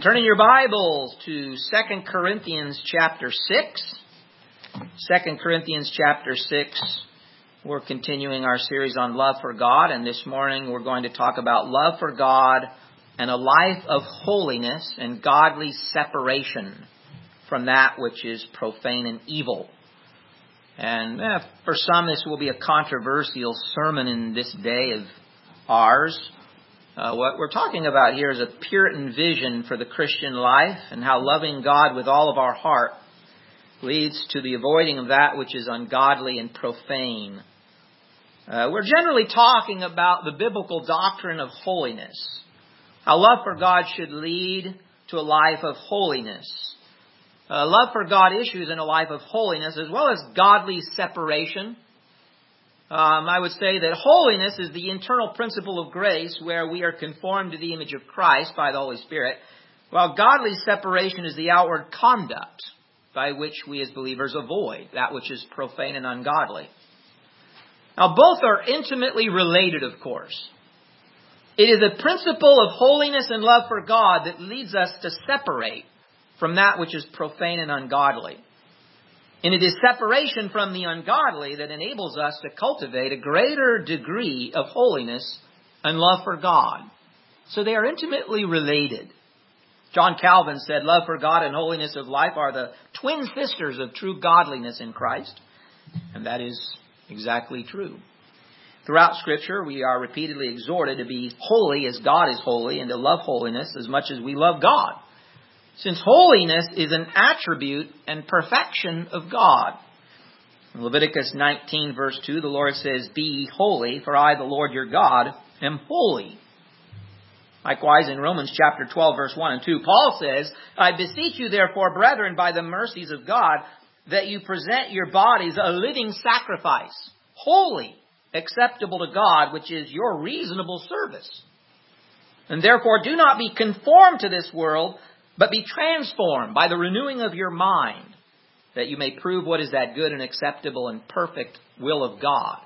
Turn in your Bibles to 2 Corinthians chapter 6. 2 Corinthians chapter 6. We're continuing our series on love for God, and this morning we're going to talk about love for God and a life of holiness and godly separation from that which is profane and evil. And for some this will be a controversial sermon in this day of ours. What we're talking about here is a Puritan vision for the Christian life and how loving God with all of our heart leads to the avoiding of that which is ungodly and profane. We're generally talking about the biblical doctrine of holiness. How love for God should lead to a life of holiness. Love for God issues in a life of holiness as well as godly separation. I would say that holiness is the internal principle of grace where we are conformed to the image of Christ by the Holy Spirit, while godly separation is the outward conduct by which we as believers avoid that which is profane and ungodly. Now, both are intimately related, of course. It is the principle of holiness and love for God that leads us to separate from that which is profane and ungodly. And it is separation from the ungodly that enables us to cultivate a greater degree of holiness and love for God. So they are intimately related. John Calvin said, love for God and holiness of life are the twin sisters of true godliness in Christ. And that is exactly true. Throughout Scripture, we are repeatedly exhorted to be holy as God is holy and to love holiness as much as we love God. Since holiness is an attribute and perfection of God. In Leviticus 19 verse 2, the Lord says, be ye holy, for I, the Lord your God, am holy. Likewise, in Romans chapter 12 verse 1 and 2, Paul says, I beseech you therefore, brethren, by the mercies of God, that you present your bodies a living sacrifice, holy, acceptable to God, which is your reasonable service. And therefore do not be conformed to this world, but be transformed by the renewing of your mind, that you may prove what is that good and acceptable and perfect will of God.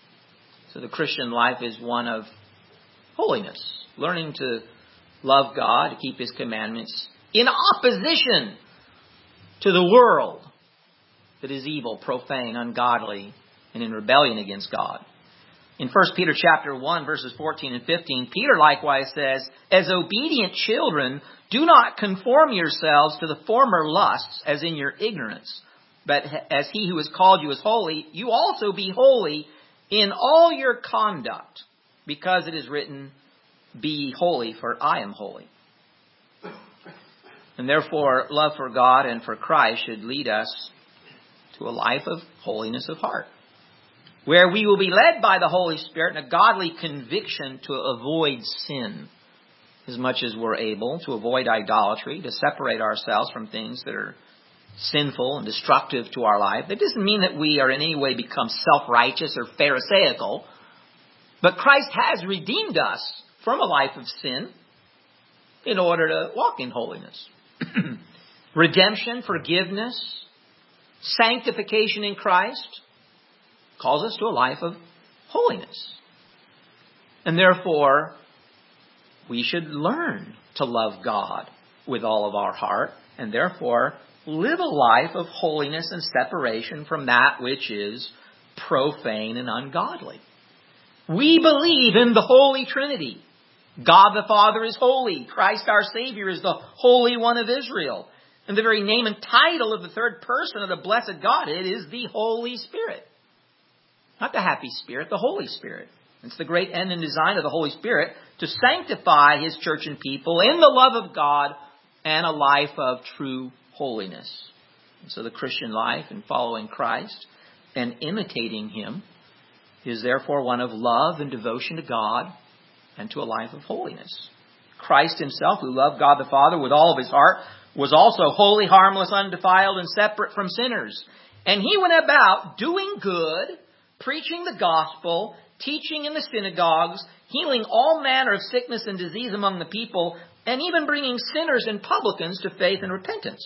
So the Christian life is one of holiness, learning to love God, to keep His commandments, in opposition to the world that is evil, profane, ungodly, and in rebellion against God. In 1 Peter chapter 1, verses 14 and 15, Peter likewise says, as obedient children, do not conform yourselves to the former lusts as in your ignorance. But as He who has called you is holy, you also be holy in all your conduct, because it is written, be ye holy, for I am holy. And therefore, love for God and for Christ should lead us to a life of holiness of heart, where we will be led by the Holy Spirit in a godly conviction to avoid sin as much as we're able, to avoid idolatry, to separate ourselves from things that are sinful and destructive to our life. That doesn't mean that we are in any way become self-righteous or pharisaical, but Christ has redeemed us from a life of sin in order to walk in holiness. Redemption, forgiveness, sanctification in Christ calls us to a life of holiness. And therefore, we should learn to love God with all of our heart, and therefore live a life of holiness and separation from that which is profane and ungodly. We believe in the Holy Trinity. God the Father is holy. Christ our Savior is the Holy One of Israel. And the very name and title of the third person of the blessed Godhead is the Holy Spirit. Not the happy Spirit, the Holy Spirit. It's the great end and design of the Holy Spirit to sanctify His church and people in the love of God and a life of true holiness. And so the Christian life in following Christ and imitating Him is therefore one of love and devotion to God and to a life of holiness. Christ Himself, who loved God the Father with all of His heart, was also holy, harmless, undefiled, and separate from sinners. And He went about doing good, preaching the gospel, teaching in the synagogues, healing all manner of sickness and disease among the people, and even bringing sinners and publicans to faith and repentance.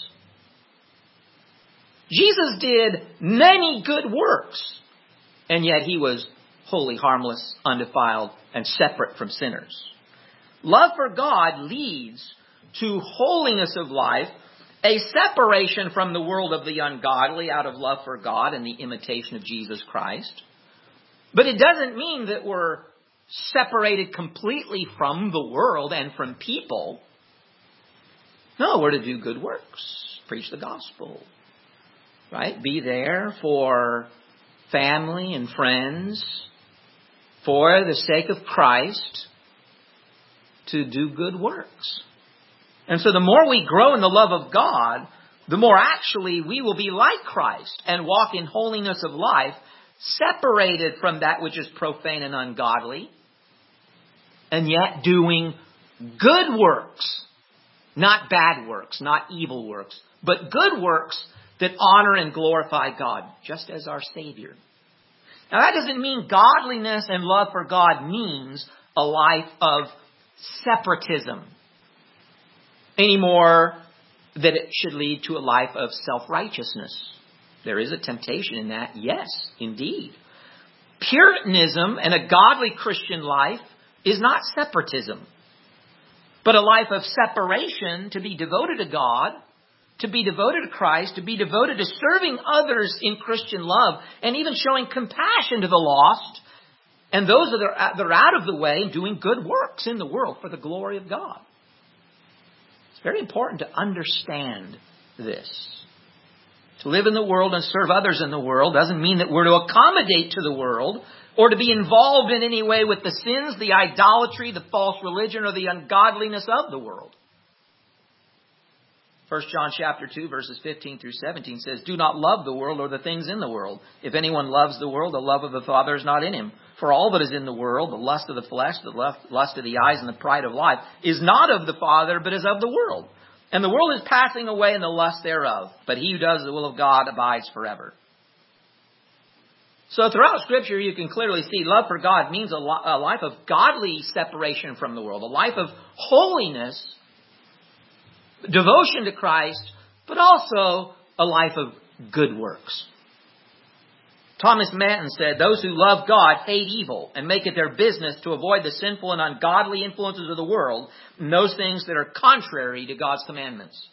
Jesus did many good works, and yet He was holy, harmless, undefiled, and separate from sinners. Love for God leads to holiness of life, a separation from the world of the ungodly out of love for God and the imitation of Jesus Christ. But it doesn't mean that we're separated completely from the world and from people. No, we're to do good works, preach the gospel, right? Be there for family and friends, for the sake of Christ, to do good works. And so the more we grow in the love of God, the more actually we will be like Christ and walk in holiness of life, separated from that which is profane and ungodly, and yet doing good works, not bad works, not evil works, but good works that honor and glorify God, just as our Savior. Now that doesn't mean godliness and love for God means a life of separatism, any more than it should lead to a life of self-righteousness. There is a temptation in that, yes, indeed. Puritanism and a godly Christian life is not separatism, but a life of separation to be devoted to God, to be devoted to Christ, to be devoted to serving others in Christian love, and even showing compassion to the lost and those that are out of the way, and doing good works in the world for the glory of God. It's very important to understand this. To live in the world and serve others in the world doesn't mean that we're to accommodate to the world or to be involved in any way with the sins, the idolatry, the false religion, or the ungodliness of the world. 1 John chapter 2, verses 15 through 17 says, "Do not love the world or the things in the world. If anyone loves the world, the love of the Father is not in him. For all that is in the world, the lust of the flesh, the lust of the eyes, and the pride of life, is not of the Father, but is of the world. And the world is passing away in the lust thereof. But he who does the will of God abides forever." So throughout Scripture, you can clearly see love for God means a life of godly separation from the world, a life of holiness, devotion to Christ, but also a life of good works. Thomas Manton said, "Those who love God hate evil and make it their business to avoid the sinful and ungodly influences of the world and those things that are contrary to God's commandments."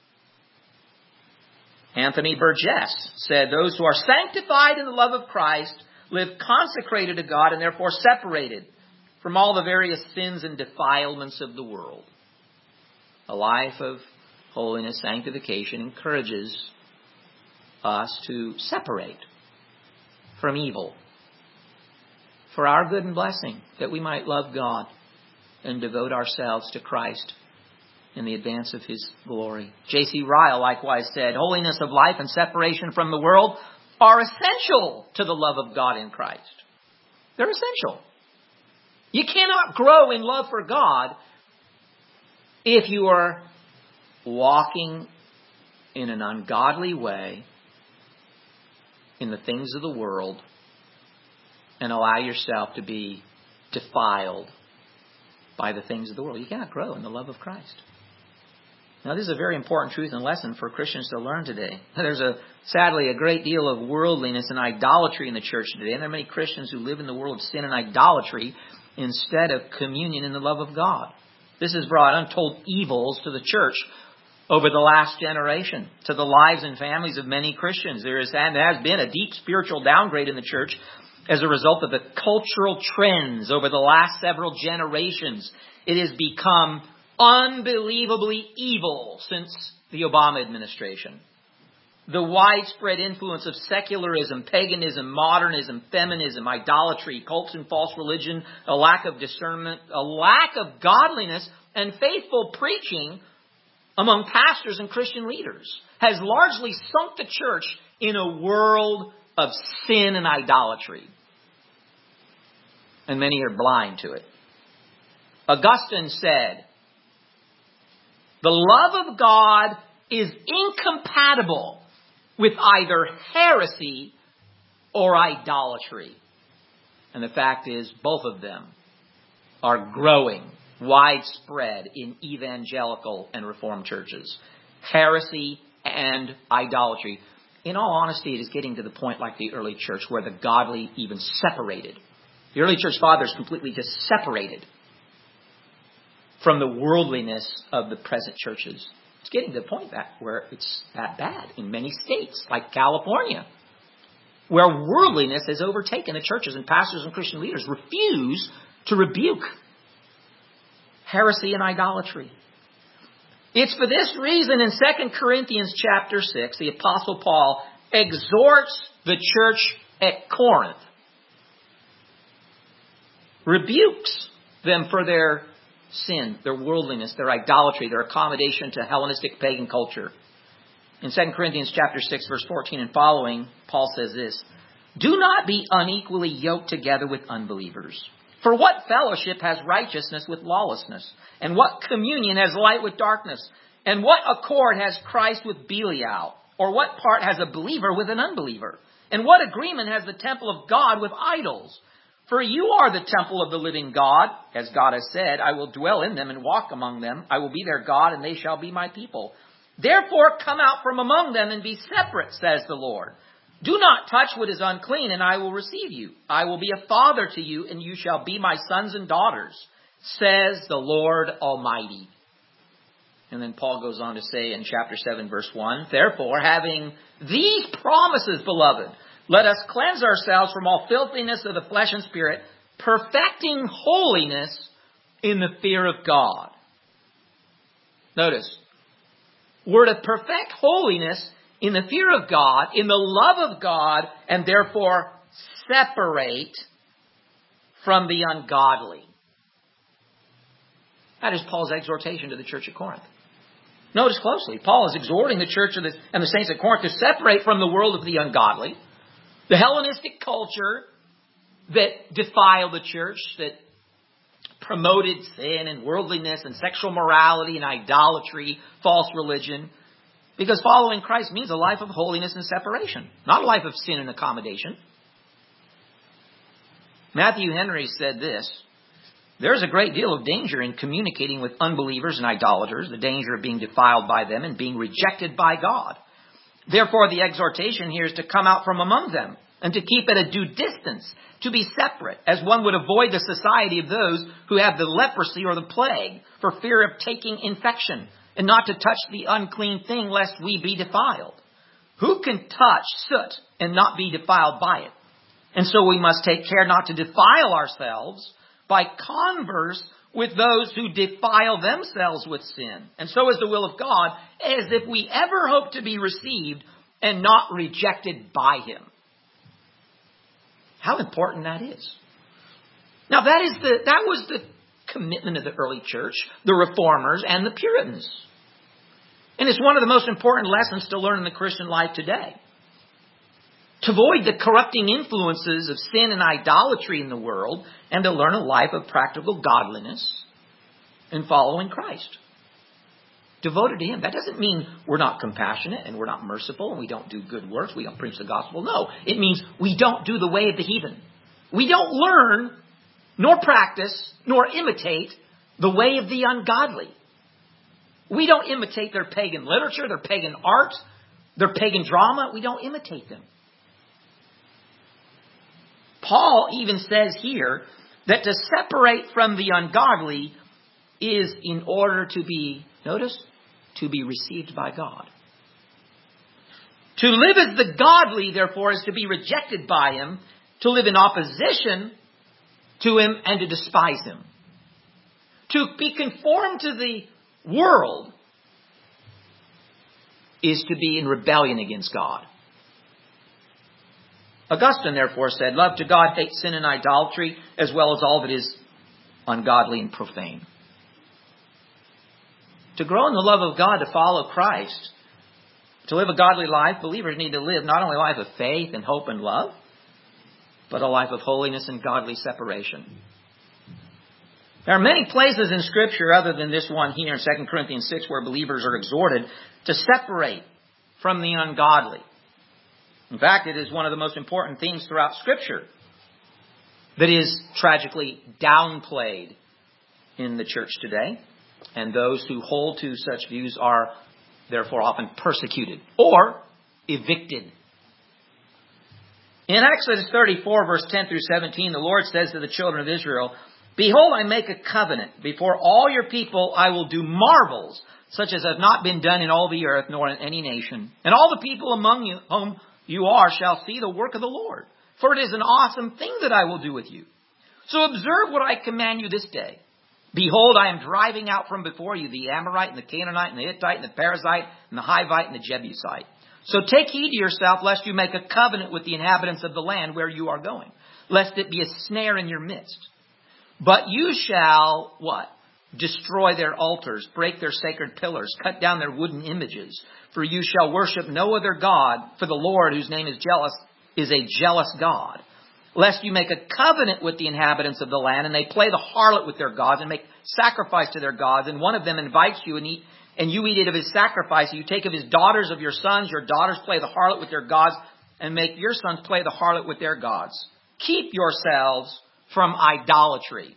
Anthony Burgess said, "Those who are sanctified in the love of Christ live consecrated to God and therefore separated from all the various sins and defilements of the world." A life of holiness, sanctification encourages us to separate from evil for our good and blessing, that we might love God and devote ourselves to Christ in the advance of His glory. J.C. Ryle likewise said, "Holiness of life and separation from the world are essential to the love of God in Christ." They're essential. You cannot grow in love for God if you are walking in an ungodly way in the things of the world and allow yourself to be defiled by the things of the world. You cannot grow in the love of Christ. Now, this is a very important truth and lesson for Christians to learn today. There's sadly a great deal of worldliness and idolatry in the church today, and there are many Christians who live in the world of sin and idolatry instead of communion in the love of God. This has brought untold evils to the church over the last generation, to the lives and families of many Christians. There has been a deep spiritual downgrade in the church as a result of the cultural trends over the last several generations. It has become unbelievably evil since the Obama administration. The widespread influence of secularism, paganism, modernism, feminism, idolatry, cults and false religion, a lack of discernment, a lack of godliness and faithful preaching among pastors and Christian leaders has largely sunk the church in a world of sin and idolatry. And many are blind to it. Augustine said, "The love of God is incompatible with either heresy or idolatry." And the fact is, both of them are growing widespread in evangelical and Reformed churches. Heresy and idolatry. In all honesty, it is getting to the point like the early church where the godly even separated. The early church fathers completely just separated from the worldliness of the present churches. It's getting to the point that where it's that bad in many states, like California, where worldliness has overtaken the churches, and pastors and Christian leaders refuse to rebuke heresy and idolatry. It's for this reason in 2 Corinthians chapter 6, the Apostle Paul exhorts the church at Corinth, rebukes them for their sin, their worldliness, their idolatry, their accommodation to Hellenistic pagan culture. In 2 Corinthians chapter 6, verse 14 and following, Paul says this, "Do not be unequally yoked together with unbelievers. For what fellowship has righteousness with lawlessness? And what communion has light with darkness? And what accord has Christ with Belial? Or what part has a believer with an unbeliever? And what agreement has the temple of God with idols? For you are the temple of the living God. As God has said, I will dwell in them and walk among them. I will be their God, and they shall be my people. Therefore come out from among them and be separate, says the Lord. Do not touch what is unclean, and I will receive you. I will be a father to you, and you shall be my sons and daughters, says the Lord Almighty." And then Paul goes on to say in chapter 7, verse 1, "Therefore, having these promises, beloved, let us cleanse ourselves from all filthiness of the flesh and spirit, perfecting holiness in the fear of God." Notice, we're to perfect holiness in the fear of God, in the love of God, and therefore separate from the ungodly. That is Paul's exhortation to the church at Corinth. Notice closely, Paul is exhorting the church and the saints at Corinth to separate from the world of the ungodly, the Hellenistic culture that defiled the church, that promoted sin and worldliness and sexual morality and idolatry, false religion. Because following Christ means a life of holiness and separation, not a life of sin and accommodation. Matthew Henry said this, "There's a great deal of danger in communicating with unbelievers and idolaters, the danger of being defiled by them and being rejected by God. Therefore, the exhortation here is to come out from among them and to keep at a due distance, to be separate, as one would avoid the society of those who have the leprosy or the plague for fear of taking infection, and not to touch the unclean thing lest we be defiled. Who can touch soot and not be defiled by it? And so we must take care not to defile ourselves by converse with those who defile themselves with sin. And so is the will of God, as if we ever hope to be received and not rejected by Him." How important that is. Now that was the commitment of the early church, the Reformers and the Puritans. And it's one of the most important lessons to learn in the Christian life today. To avoid the corrupting influences of sin and idolatry in the world, and to learn a life of practical godliness in following Christ. Devoted to Him. That doesn't mean we're not compassionate and we're not merciful and we don't do good works, we don't preach the gospel. No, it means we don't do the way of the heathen. We don't learn, nor practice, nor imitate the way of the ungodly. We don't imitate their pagan literature, their pagan art, their pagan drama. We don't imitate them. Paul even says here that to separate from the ungodly is in order to be, notice, to be received by God. To live as the godly, therefore, is to be rejected by Him, to live in opposition to Him and to despise Him. To be conformed to the world is to be in rebellion against God. Augustine, therefore, said, "Love to God, hate sin and idolatry, as well as all that is ungodly and profane." To grow in the love of God, to follow Christ, to live a godly life, believers need to live not only a life of faith and hope and love, but a life of holiness and godly separation. There are many places in Scripture, other than this one here in 2 Corinthians 6, where believers are exhorted to separate from the ungodly. In fact, it is one of the most important themes throughout Scripture that is tragically downplayed in the church today. And those who hold to such views are therefore often persecuted or evicted. In Exodus 34, verse 10 through 17, the Lord says to the children of Israel, Behold, I make a covenant. Before all your people I will do marvels, such as have not been done in all the earth, nor in any nation. And all the people among you whom you are shall see the work of the Lord. For it is an awesome thing that I will do with you. So observe what I command you this day. Behold, I am driving out from before you the Amorite and the Canaanite and the Hittite and the Perizzite and the Hivite and the Jebusite. So take heed to yourself, lest you make a covenant with the inhabitants of the land where you are going, lest it be a snare in your midst. But you shall, what? Destroy their altars, break their sacred pillars, cut down their wooden images. For you shall worship no other God, for the Lord, whose name is jealous, is a jealous God. Lest you make a covenant with the inhabitants of the land, and they play the harlot with their gods, and make sacrifice to their gods, and one of them invites you, and you eat of his sacrifice. You take of his daughters of your sons, your daughters play the harlot with their gods, and make your sons play the harlot with their gods. Keep yourselves from idolatry.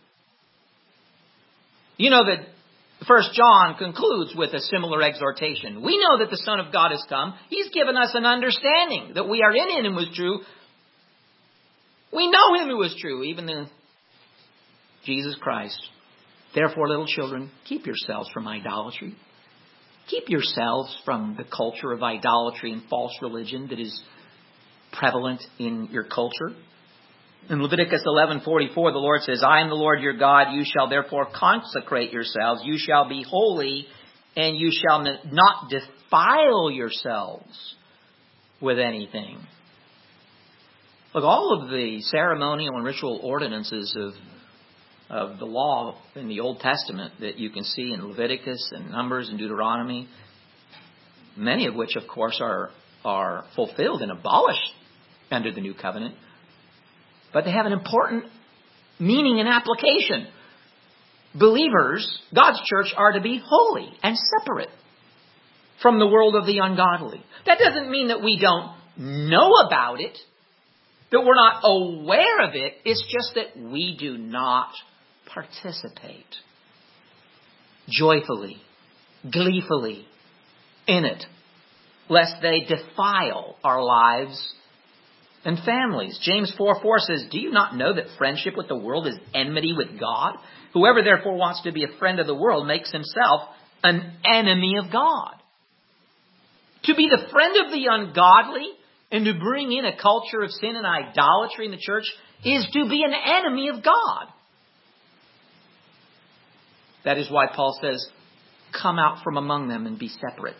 You know that 1 John concludes with a similar exhortation. We know that the Son of God has come. He's given us an understanding that we are in him who is true. We know him who is true, even in Jesus Christ. Therefore, little children, keep yourselves from idolatry. Keep yourselves from the culture of idolatry and false religion that is prevalent in your culture. In Leviticus 11:44, the Lord says, I am the Lord your God. You shall therefore consecrate yourselves. You shall be holy, and you shall not defile yourselves with anything. Look, all of the ceremonial and ritual ordinances of the law in the Old Testament that you can see in Leviticus and Numbers and Deuteronomy, many of which, of course, are fulfilled and abolished under the New Covenant, but they have an important meaning and application. Believers, God's church, are to be holy and separate from the world of the ungodly. That doesn't mean that we don't know about it, that we're not aware of it. It's just that we do not participate joyfully, gleefully in it, lest they defile our lives and families. James 4:4 says, do you not know that friendship with the world is enmity with God? Whoever therefore wants to be a friend of the world makes himself an enemy of God. To be the friend of the ungodly and to bring in a culture of sin and idolatry in the church is to be an enemy of God. That is why Paul says, come out from among them and be separate.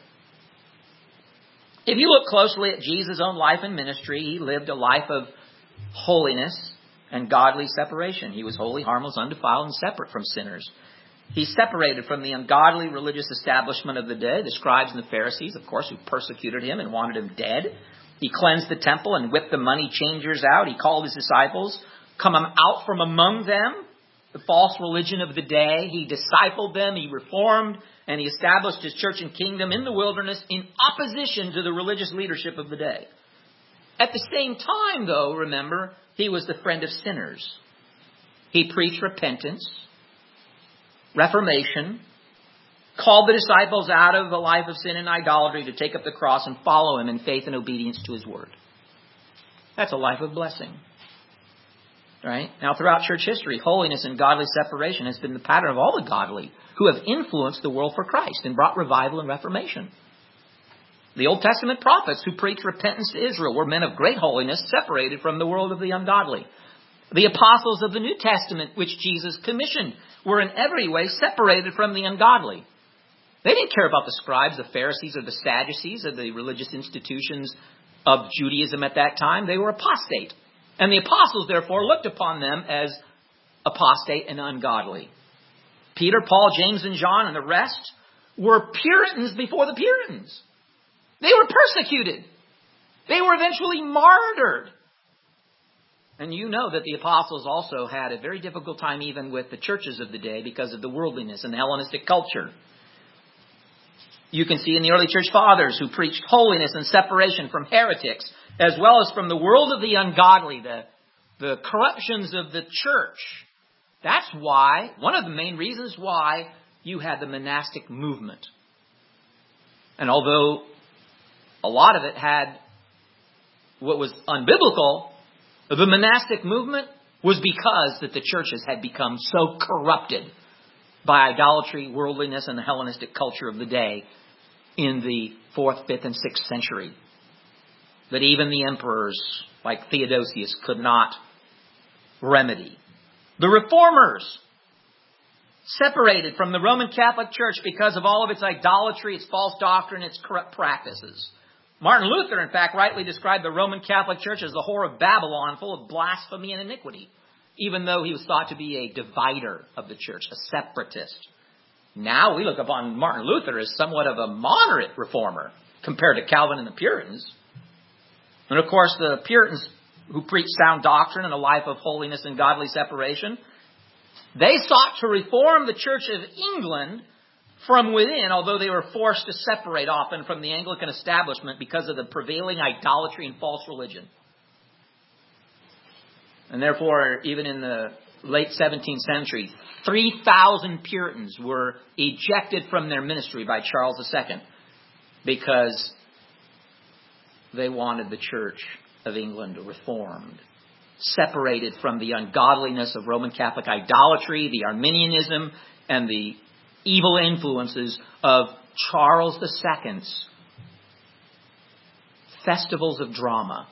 If you look closely at Jesus' own life and ministry, he lived a life of holiness and godly separation. He was holy, harmless, undefiled, and separate from sinners. He separated from the ungodly religious establishment of the day, the scribes and the Pharisees, of course, who persecuted him and wanted him dead. He cleansed the temple and whipped the money changers out. He called his disciples, come out from among them, the false religion of the day. He discipled them, he reformed, and he established his church and kingdom in the wilderness in opposition to the religious leadership of the day. At the same time, though, remember, he was the friend of sinners. He preached repentance, reformation, called the disciples out of a life of sin and idolatry to take up the cross and follow him in faith and obedience to his word. That's a life of blessing. Right? Now, throughout church history, holiness and godly separation has been the pattern of all the godly who have influenced the world for Christ and brought revival and reformation. The Old Testament prophets who preached repentance to Israel were men of great holiness, separated from the world of the ungodly. The apostles of the New Testament, which Jesus commissioned, were in every way separated from the ungodly. They didn't care about the scribes, the Pharisees, or the Sadducees, or the religious institutions of Judaism at that time. They were apostate. And the apostles, therefore, looked upon them as apostate and ungodly. Peter, Paul, James, and John, and the rest were Puritans before the Puritans. They were persecuted. They were eventually martyred. And you know that the apostles also had a very difficult time even with the churches of the day because of the worldliness and the Hellenistic culture. You can see in the early church fathers who preached holiness and separation from heretics, as well as from the world of the ungodly, the corruptions of the church. That's why, one of the main reasons why you had the monastic movement. And although a lot of it had what was unbiblical, the monastic movement was because that the churches had become so corrupted by idolatry, worldliness, and the Hellenistic culture of the day in the 4th, 5th, and 6th century, that even the emperors like Theodosius could not remedy. The Reformers separated from the Roman Catholic Church because of all of its idolatry, its false doctrine, its corrupt practices. Martin Luther, in fact, rightly described the Roman Catholic Church as the whore of Babylon, full of blasphemy and iniquity, even though he was thought to be a divider of the church, a separatist. Now we look upon Martin Luther as somewhat of a moderate reformer compared to Calvin and the Puritans. And of course, the Puritans who preached sound doctrine and a life of holiness and godly separation, they sought to reform the Church of England from within, although they were forced to separate often from the Anglican establishment because of the prevailing idolatry and false religion. And therefore, even in the late 17th century, 3,000 Puritans were ejected from their ministry by Charles II because they wanted the Church of England reformed, separated from the ungodliness of Roman Catholic idolatry, the Arminianism, and the evil influences of Charles II's festivals of drama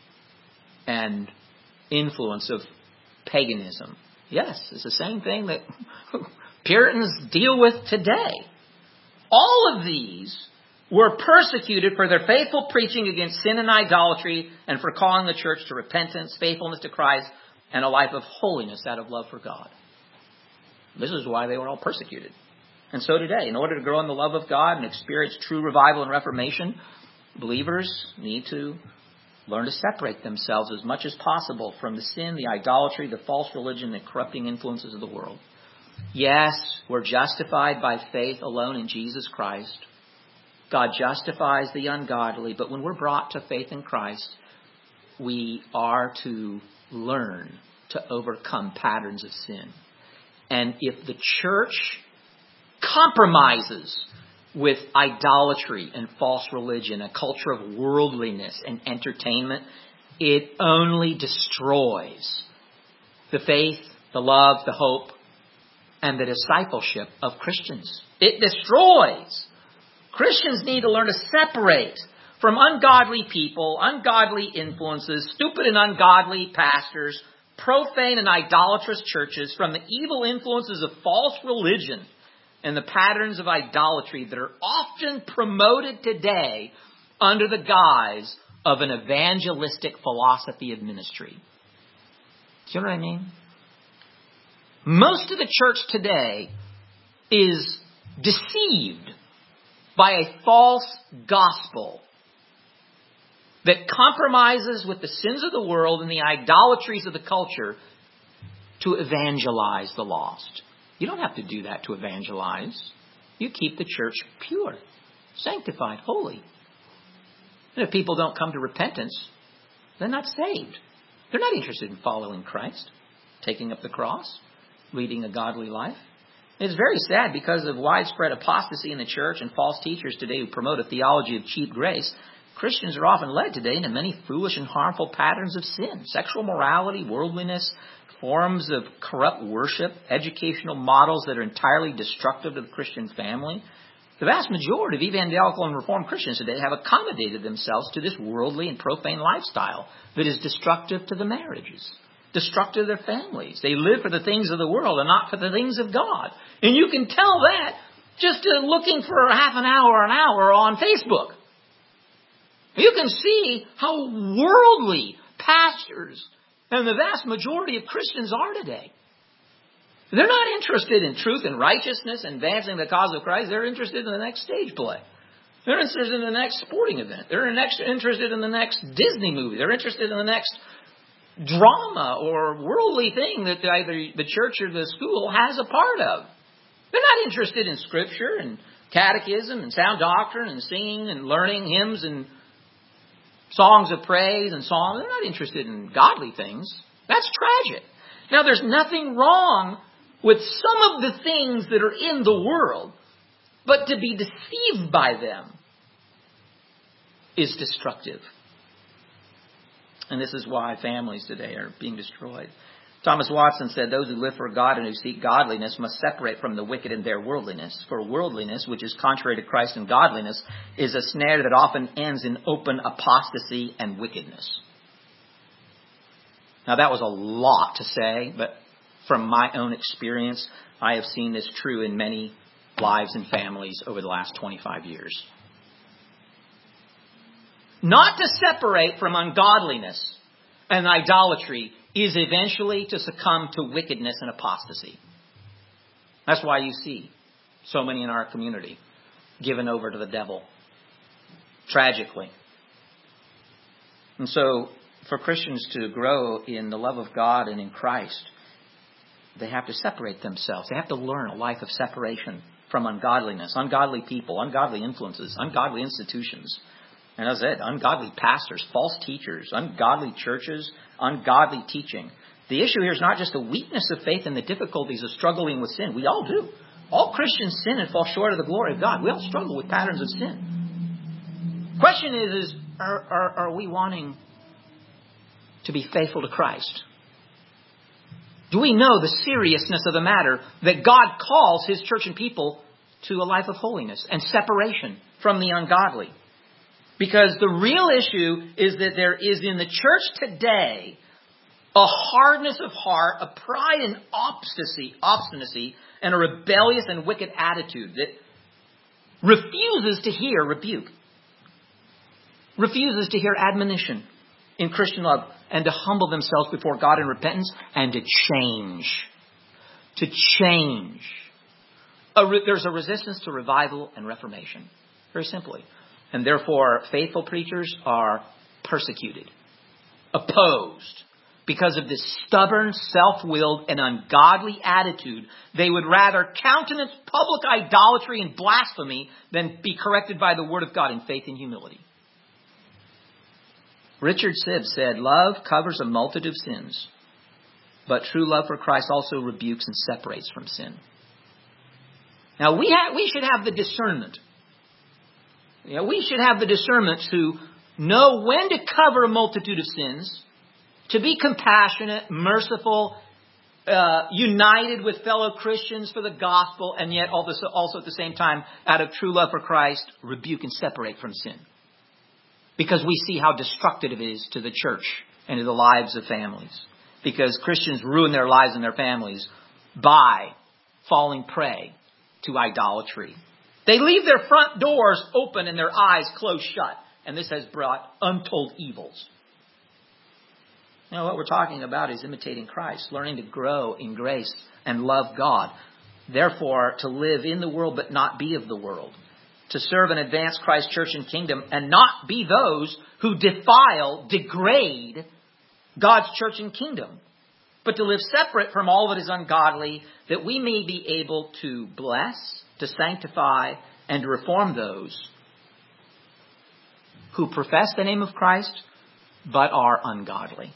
and influence of paganism. Yes, it's the same thing that Puritans deal with today. All of these were persecuted for their faithful preaching against sin and idolatry and for calling the church to repentance, faithfulness to Christ, and a life of holiness out of love for God. This is why they were all persecuted. And so today, in order to grow in the love of God and experience true revival and reformation, believers need to learn to separate themselves as much as possible from the sin, the idolatry, the false religion, the corrupting influences of the world. Yes, we're justified by faith alone in Jesus Christ. God justifies the ungodly, but when we're brought to faith in Christ, we are to learn to overcome patterns of sin. And if the church compromises with idolatry and false religion, a culture of worldliness and entertainment, it only destroys the faith, the love, the hope, and the discipleship of Christians. It destroys. Christians need to learn to separate from ungodly people, ungodly influences, stupid and ungodly pastors, profane and idolatrous churches, from the evil influences of false religion and the patterns of idolatry that are often promoted today under the guise of an evangelistic philosophy of ministry. Do you know what I mean? Most of the church today is deceived by a false gospel that compromises with the sins of the world and the idolatries of the culture to evangelize the lost. You don't have to do that to evangelize. You keep the church pure, sanctified, holy. And if people don't come to repentance, they're not saved. They're not interested in following Christ, taking up the cross, leading a godly life. It's very sad because of widespread apostasy in the church and false teachers today who promote a theology of cheap grace. Christians are often led today into many foolish and harmful patterns of sin, sexual morality, worldliness, forms of corrupt worship, educational models that are entirely destructive to the Christian family. The vast majority of evangelical and Reformed Christians today have accommodated themselves to this worldly and profane lifestyle that is destructive to the marriages, destructive to their families. They live for the things of the world and not for the things of God. And you can tell that just looking for half an hour on Facebook. You can see how worldly pastors and the vast majority of Christians are today. They're not interested in truth and righteousness and advancing the cause of Christ. They're interested in the next stage play. They're interested in the next sporting event. They're interested in the next Disney movie. They're interested in the next drama or worldly thing that either the church or the school has a part of. They're not interested in Scripture and catechism and sound doctrine and singing and learning hymns and songs of praise and songs. They're not interested in godly things. That's tragic. Now, there's nothing wrong with some of the things that are in the world, but to be deceived by them is destructive. And this is why families today are being destroyed. Thomas Watson said, those who live for God and who seek godliness must separate from the wicked in their worldliness. For worldliness, which is contrary to Christ and godliness, is a snare that often ends in open apostasy and wickedness. Now that was a lot to say, but from my own experience, I have seen this true in many lives and families over the last 25 years. Not to separate from ungodliness and idolatry is eventually to succumb to wickedness and apostasy. That's why you see so many in our community given over to the devil, tragically. And so for Christians to grow in the love of God and in Christ, they have to separate themselves. They have to learn a life of separation from ungodliness, ungodly people, ungodly influences, ungodly institutions. And as I said, ungodly pastors, false teachers, ungodly churches, ungodly teaching. The issue here is not just the weakness of faith and the difficulties of struggling with sin. We all do. All Christians sin and fall short of the glory of God. We all struggle with patterns of sin. Question is are we wanting to be faithful to Christ? Do we know the seriousness of the matter that God calls His church and people to a life of holiness and separation from the ungodly? Because the real issue is that there is in the church today a hardness of heart, a pride and obstinacy, and a rebellious and wicked attitude that refuses to hear rebuke, refuses to hear admonition in Christian love, and to humble themselves before God in repentance and to change. To change. There's a resistance to revival and reformation, very simply. And therefore, faithful preachers are persecuted, opposed, because of this stubborn, self-willed, and ungodly attitude. They would rather countenance public idolatry and blasphemy than be corrected by the Word of God in faith and humility. Richard Sibbes said, love covers a multitude of sins, but true love for Christ also rebukes and separates from sin. Now, we should have the discernment. We should have the discernment to know when to cover a multitude of sins, to be compassionate, merciful, united with fellow Christians for the gospel, and yet also at the same time, out of true love for Christ, rebuke and separate from sin. Because we see how destructive it is to the church and to the lives of families. Because Christians ruin their lives and their families by falling prey to idolatry. They leave their front doors open and their eyes closed shut. And this has brought untold evils. What we're talking about is imitating Christ, learning to grow in grace and love God. Therefore, to live in the world but not be of the world. To serve and advance Christ's church and kingdom and not be those who defile, degrade God's church and kingdom. But to live separate from all that is ungodly, that we may be able to bless, to sanctify, and to reform those who profess the name of Christ but are ungodly.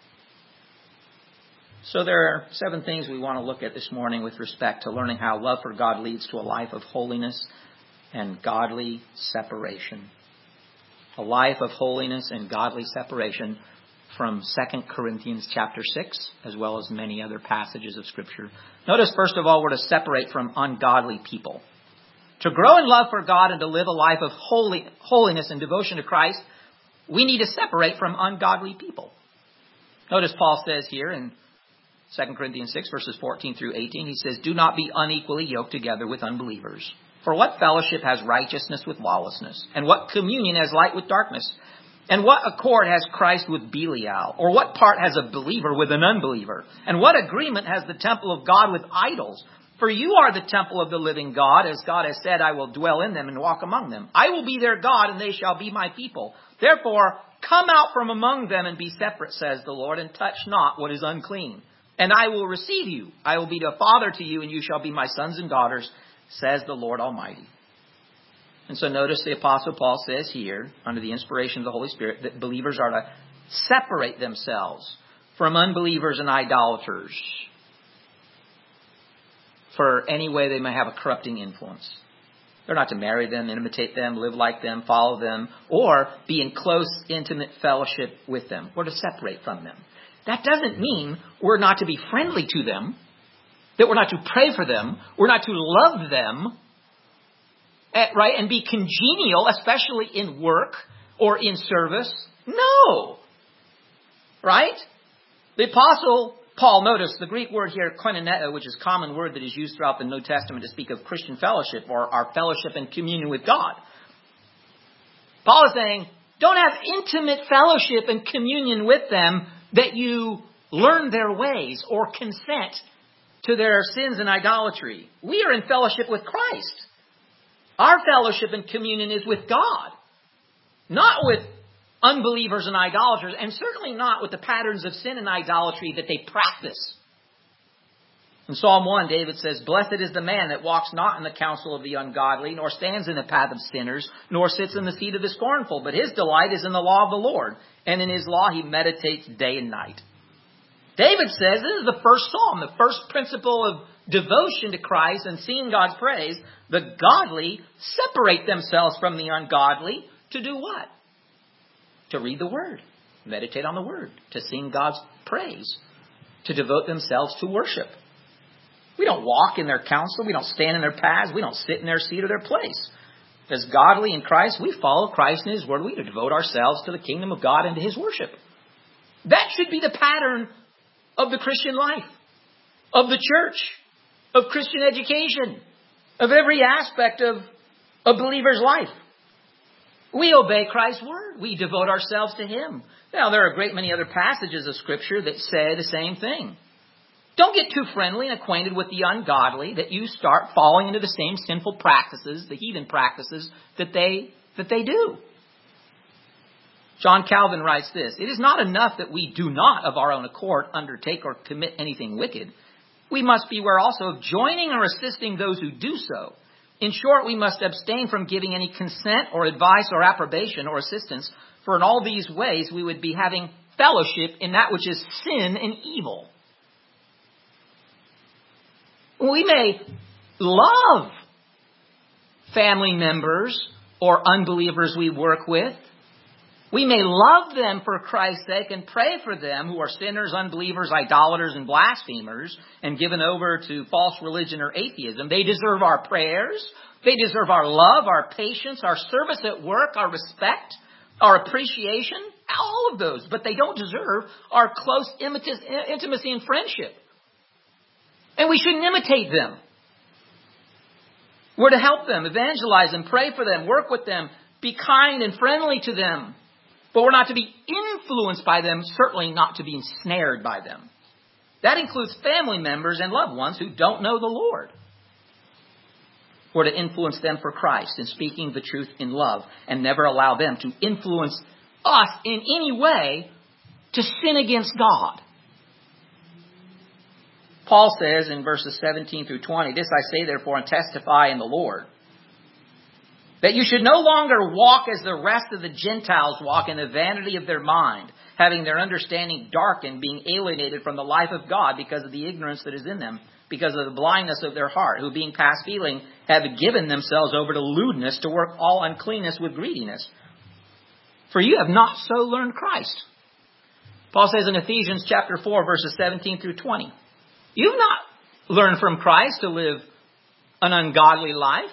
So there are 7 things we want to look at this morning with respect to learning how love for God leads to a life of holiness and godly separation. A life of holiness and godly separation from 2 Corinthians chapter 6, as well as many other passages of Scripture. Notice, first of all, we're to separate from ungodly people. To grow in love for God and to live a life of holiness and devotion to Christ, we need to separate from ungodly people. Notice Paul says here in 2 Corinthians 6, verses 14 through 18, he says, do not be unequally yoked together with unbelievers. For what fellowship has righteousness with lawlessness? And what communion has light with darkness? And what accord has Christ with Belial? Or what part has a believer with an unbeliever? And what agreement has the temple of God with idols? For you are the temple of the living God, as God has said, I will dwell in them and walk among them. I will be their God, and they shall be my people. Therefore, come out from among them and be separate, says the Lord, and touch not what is unclean. And I will receive you. I will be a father to you, and you shall be my sons and daughters, says the Lord Almighty. And so notice the Apostle Paul says here, under the inspiration of the Holy Spirit, that believers are to separate themselves from unbelievers and idolaters for any way they may have a corrupting influence. They're not to marry them, imitate them, live like them, follow them, or be in close, intimate fellowship with them. We're to separate from them. That doesn't mean we're not to be friendly to them, that we're not to pray for them, we're not to love them, right, and be congenial, especially in work or in service. No. Right? The Apostle Paul, notice the Greek word here, koinonia, which is a common word that is used throughout the New Testament to speak of Christian fellowship or our fellowship and communion with God. Paul is saying, don't have intimate fellowship and communion with them that you learn their ways or consent to their sins and idolatry. We are in fellowship with Christ. Our fellowship and communion is with God, not with unbelievers and idolaters, and certainly not with the patterns of sin and idolatry that they practice. In Psalm 1, David says, "Blessed is the man that walks not in the counsel of the ungodly, nor stands in the path of sinners, nor sits in the seat of the scornful. But his delight is in the law of the Lord, and in his law he meditates day and night." David says, this is the first psalm, the first principle of devotion to Christ and seeing God's praise. The godly separate themselves from the ungodly to do what? To read the Word, meditate on the Word, to sing God's praise, to devote themselves to worship. We don't walk in their counsel. We don't stand in their paths. We don't sit in their seat or their place. As godly in Christ, we follow Christ and His Word. We devote ourselves to the kingdom of God and to His worship. That should be the pattern of the Christian life, of the church, of Christian education, of every aspect of a believer's life. We obey Christ's Word. We devote ourselves to Him. Now, there are a great many other passages of Scripture that say the same thing. Don't get too friendly and acquainted with the ungodly that you start falling into the same sinful practices, the heathen practices that they do. John Calvin writes this, "It is not enough that we do not of our own accord undertake or commit anything wicked. We must beware also of joining or assisting those who do so. In short, we must abstain from giving any consent or advice or approbation or assistance, for in all these ways we would be having fellowship in that which is sin and evil." We may love family members or unbelievers we work with. We may love them for Christ's sake and pray for them who are sinners, unbelievers, idolaters, and blasphemers and given over to false religion or atheism. They deserve our prayers. They deserve our love, our patience, our service at work, our respect, our appreciation, all of those. But they don't deserve our close intimacy and friendship. And we shouldn't imitate them. We're to help them, evangelize them, pray for them, work with them, be kind and friendly to them. But we're not to be influenced by them, certainly not to be ensnared by them. That includes family members and loved ones who don't know the Lord. We're to influence them for Christ in speaking the truth in love and never allow them to influence us in any way to sin against God. Paul says in verses 17 through 20, "This I say therefore and testify in the Lord, that you should no longer walk as the rest of the Gentiles walk in the vanity of their mind, having their understanding darkened, being alienated from the life of God because of the ignorance that is in them, because of the blindness of their heart, who being past feeling have given themselves over to lewdness, to work all uncleanness with greediness. For you have not so learned Christ." Paul says in Ephesians chapter 4, verses 17 through 20, "You've not learned from Christ to live an ungodly life."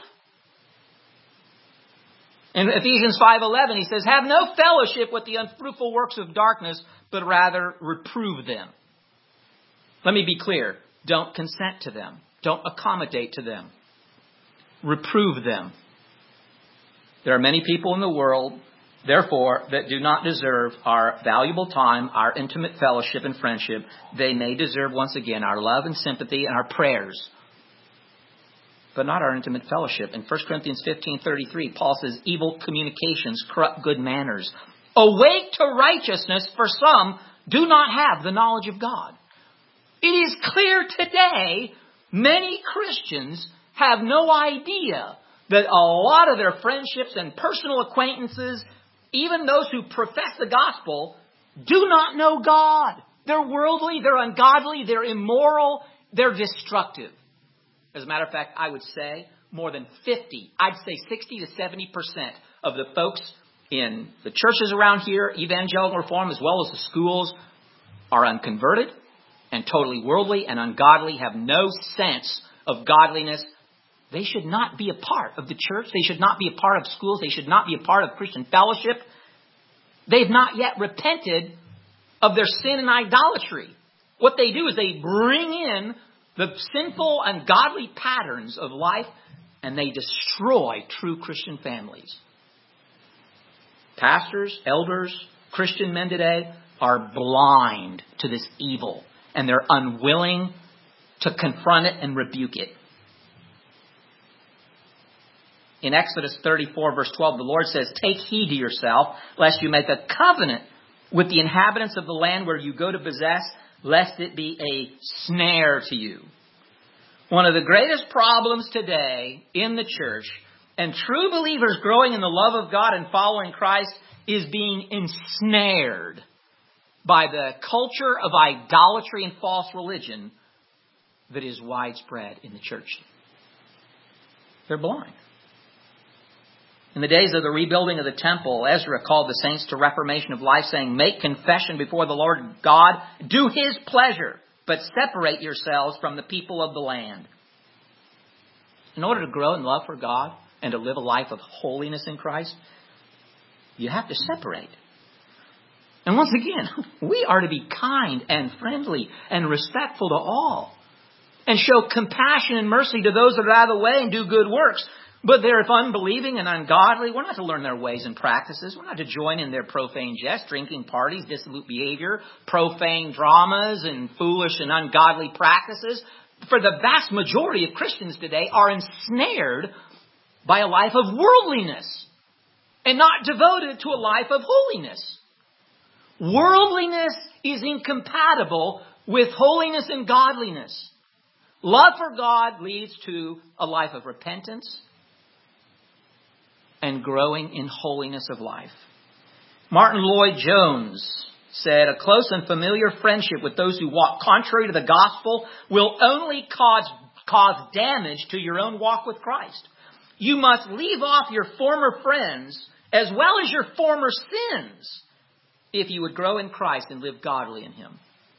In Ephesians 5:11, he says, "Have no fellowship with the unfruitful works of darkness, but rather reprove them." Let me be clear. Don't consent to them. Don't accommodate to them. Reprove them. There are many people in the world, therefore, that do not deserve our valuable time, our intimate fellowship and friendship. They may deserve, once again, our love and sympathy and our prayers, but not our intimate fellowship. In 1 Corinthians 15:33, Paul says, "Evil communications corrupt good manners. Awake to righteousness, for some do not have the knowledge of God." It is clear today, many Christians have no idea that a lot of their friendships and personal acquaintances, even those who profess the gospel, do not know God. They're worldly, they're ungodly, they're immoral, they're destructive. As a matter of fact, I would say more than 60 to 70% of the folks in the churches around here, Evangelical Reform, as well as the schools, are unconverted and totally worldly and ungodly, have no sense of godliness, they should not be a part of the church. They should not be a part of schools. They should not be a part of Christian fellowship. They've not yet repented of their sin and idolatry. What they do is they bring in the sinful, ungodly patterns of life, and they destroy true Christian families. Pastors, elders, Christian men today are blind to this evil, and they're unwilling to confront it and rebuke it. In Exodus 34, verse 12, the Lord says, "Take heed to yourself, lest you make a covenant with the inhabitants of the land where you go to possess, lest it be a snare to you." One of the greatest problems today in the church, and true believers growing in the love of God and following Christ, is being ensnared by the culture of idolatry and false religion that is widespread in the church. They're blind. In the days of the rebuilding of the temple, Ezra called the saints to reformation of life, saying, "Make confession before the Lord God, do His pleasure, but separate yourselves from the people of the land." In order to grow in love for God and to live a life of holiness in Christ, you have to separate. And once again, we are to be kind and friendly and respectful to all, and show compassion and mercy to those that are out of the way and do good works. But they're if unbelieving and ungodly, we're not to learn their ways and practices. We're not to join in their profane jests, drinking parties, dissolute behavior, profane dramas, and foolish and ungodly practices. For the vast majority of Christians today are ensnared by a life of worldliness and not devoted to a life of holiness. Worldliness is incompatible with holiness and godliness. Love for God leads to a life of repentance and growing in holiness of life. Martin Lloyd-Jones said, "A close and familiar friendship with those who walk contrary to the gospel will only cause damage to your own walk with Christ. You must leave off your former friends as well as your former sins if you would grow in Christ and live godly in Him."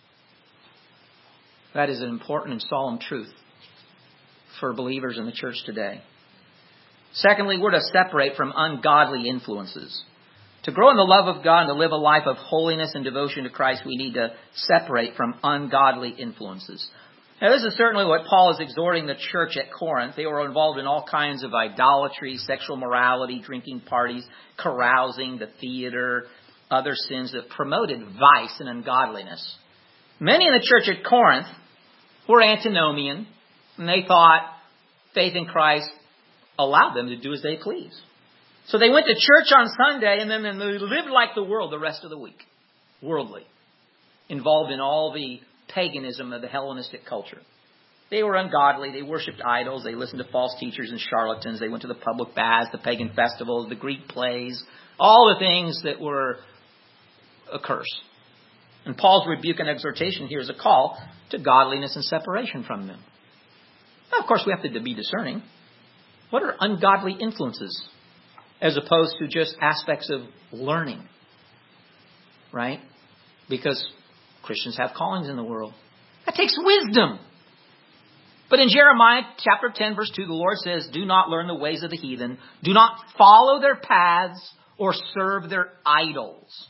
That is an important and solemn truth for believers in the church today. Secondly, we're to separate from ungodly influences. To grow in the love of God and to live a life of holiness and devotion to Christ, we need to separate from ungodly influences. Now, this is certainly what Paul is exhorting the church at Corinth. They were involved in all kinds of idolatry, sexual morality, drinking parties, carousing, the theater, other sins that promoted vice and ungodliness. Many in the church at Corinth were antinomian, and they thought faith in Christ allowed them to do as they please. So they went to church on Sunday and then they lived like the world the rest of the week. Worldly. Involved in all the paganism of the Hellenistic culture. They were ungodly. They worshipped idols. They listened to false teachers and charlatans. They went to the public baths, the pagan festivals, the Greek plays. All the things that were a curse. And Paul's rebuke and exhortation here is a call to godliness and separation from them. Now, of course, we have to be discerning. What are ungodly influences as opposed to just aspects of learning? Right? Because Christians have callings in the world. That takes wisdom. But in Jeremiah chapter 10, verse 2, the Lord says, "Do not learn the ways of the heathen. Do not follow their paths or serve their idols."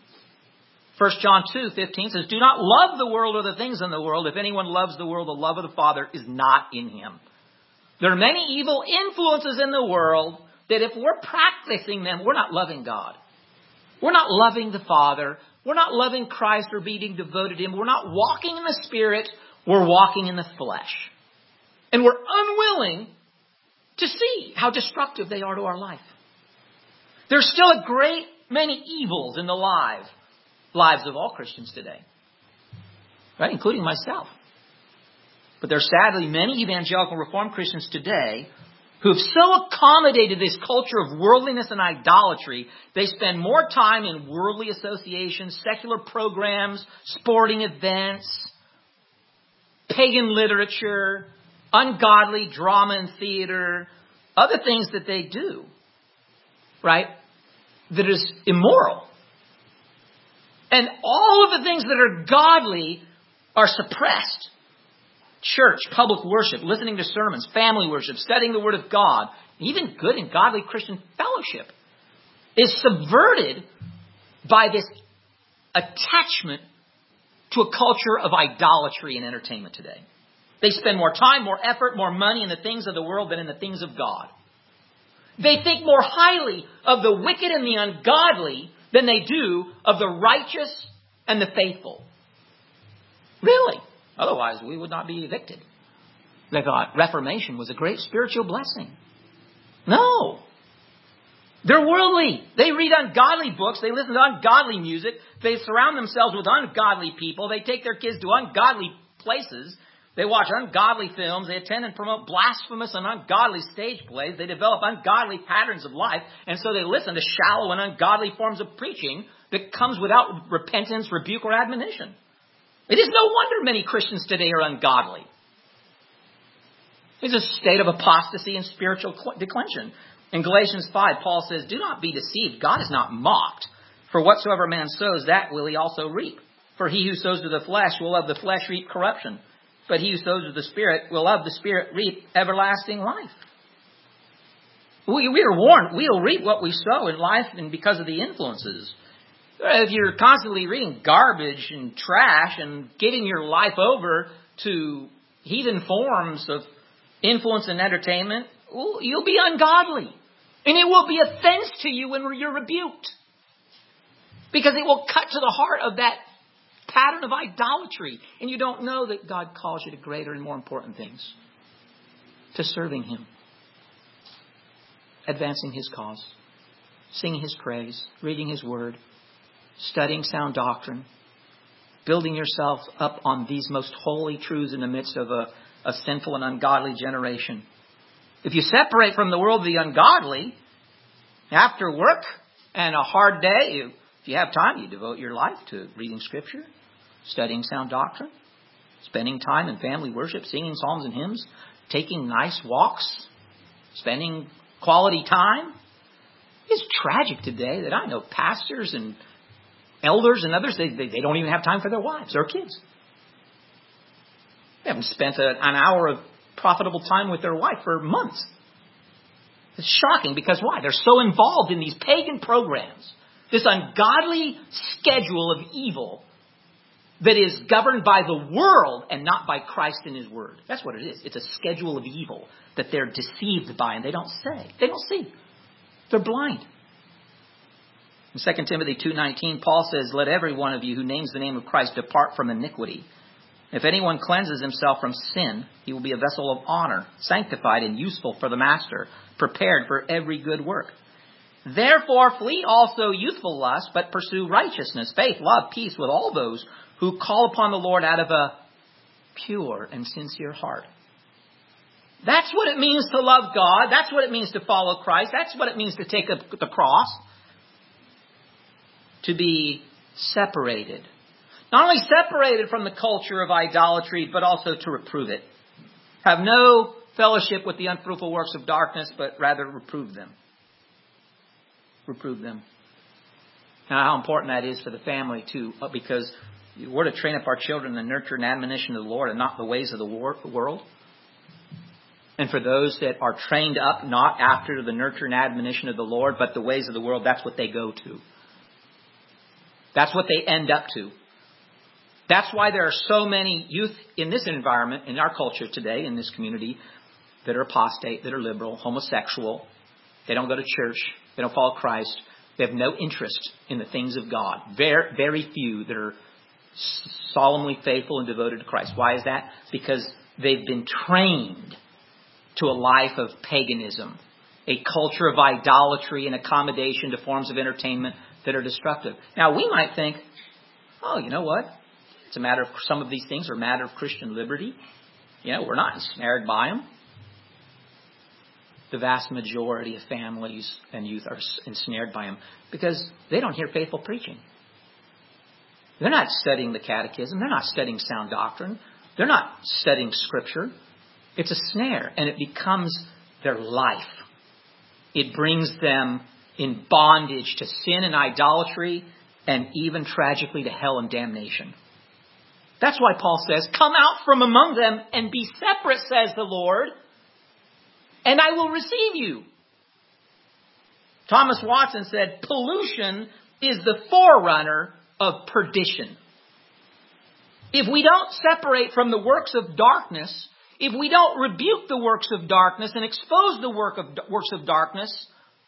1 John 2:15 says, "Do not love the world or the things in the world. If anyone loves the world, the love of the Father is not in him." There are many evil influences in the world that if we're practicing them, we're not loving God. We're not loving the Father. We're not loving Christ or being devoted to Him. We're not walking in the Spirit. We're walking in the flesh. And we're unwilling to see how destructive they are to our life. There's still a great many evils in the lives of all Christians today. Right? Including myself. But there are sadly many evangelical Reformed Christians today who have so accommodated this culture of worldliness and idolatry, they spend more time in worldly associations, secular programs, sporting events, pagan literature, ungodly drama and theater, other things that they do, right, that is immoral. And all of the things that are godly are suppressed. Church, public worship, listening to sermons, family worship, studying the Word of God, even good and godly Christian fellowship is subverted by this attachment to a culture of idolatry and entertainment today. They spend more time, more effort, more money in the things of the world than in the things of God. They think more highly of the wicked and the ungodly than they do of the righteous and the faithful. Really? Otherwise, we would not be evicted. They thought Reformation was a great spiritual blessing. No. They're worldly. They read ungodly books. They listen to ungodly music. They surround themselves with ungodly people. They take their kids to ungodly places. They watch ungodly films. They attend and promote blasphemous and ungodly stage plays. They develop ungodly patterns of life. And so they listen to shallow and ungodly forms of preaching that comes without repentance, rebuke, or admonition. It is no wonder many Christians today are ungodly. It's a state of apostasy and spiritual declension. In Galatians 5, Paul says, "Do not be deceived. God is not mocked. For whatsoever man sows, that will he also reap. For he who sows to the flesh will of the flesh reap corruption. But he who sows to the Spirit will of the Spirit reap everlasting life." We are warned. We'll reap what we sow in life and because of the influences. If you're constantly reading garbage and trash and giving your life over to heathen forms of influence and entertainment, you'll be ungodly. And it will be offense to you when you're rebuked. Because it will cut to the heart of that pattern of idolatry. And you don't know that God calls you to greater and more important things. To serving Him. Advancing His cause. Singing His praise. Reading His Word. Studying sound doctrine. Building yourself up on these most holy truths in the midst of a sinful and ungodly generation. If you separate from the world the ungodly, after work and a hard day, if you have time, you devote your life to reading Scripture, studying sound doctrine, spending time in family worship, singing psalms and hymns, taking nice walks, spending quality time. It's tragic today that I know pastors and elders and others, they don't even have time for their wives or kids. They haven't spent an hour of profitable time with their wife for months. It's shocking because why? They're so involved in these pagan programs. This ungodly schedule of evil that is governed by the world and not by Christ and His Word. That's what it is. It's a schedule of evil that they're deceived by and they don't see. They're blind. In 2 Timothy 2:19, Paul says, "Let every one of you who names the name of Christ depart from iniquity. If anyone cleanses himself from sin, he will be a vessel of honor, sanctified and useful for the master, prepared for every good work. Therefore flee also youthful lust, but pursue righteousness, faith, love, peace with all those who call upon the Lord out of a pure and sincere heart." That's what it means to love God. That's what it means to follow Christ. That's what it means to take up the cross. To be separated. Not only separated from the culture of idolatry, but also to reprove it. Have no fellowship with the unfruitful works of darkness, but rather reprove them. Reprove them. Now, how important that is for the family, too, because we're to train up our children in the nurture and admonition of the Lord and not the ways of the world. And for those that are trained up not after the nurture and admonition of the Lord, but the ways of the world, that's what they go to. That's what they end up to. That's why there are so many youth in this environment, in our culture today, in this community, that are apostate, that are liberal, homosexual. They don't go to church. They don't follow Christ. They have no interest in the things of God. Very, very few that are solemnly faithful and devoted to Christ. Why is that? Because they've been trained to a life of paganism, a culture of idolatry and accommodation to forms of entertainment that are destructive. Now, we might think, oh, you know what? It's a matter of, some of these things are a matter of Christian liberty. You know, we're not ensnared by them. The vast majority of families and youth are ensnared by them because they don't hear faithful preaching. They're not studying the catechism. They're not studying sound doctrine. They're not studying Scripture. It's a snare, and it becomes their life. It brings them in bondage to sin and idolatry and even tragically to hell and damnation. That's why Paul says, come out from among them and be separate, says the Lord, and I will receive you. Thomas Watson said, pollution is the forerunner of perdition. If we don't separate from the works of darkness, if we don't rebuke the works of darkness and expose the works of darkness,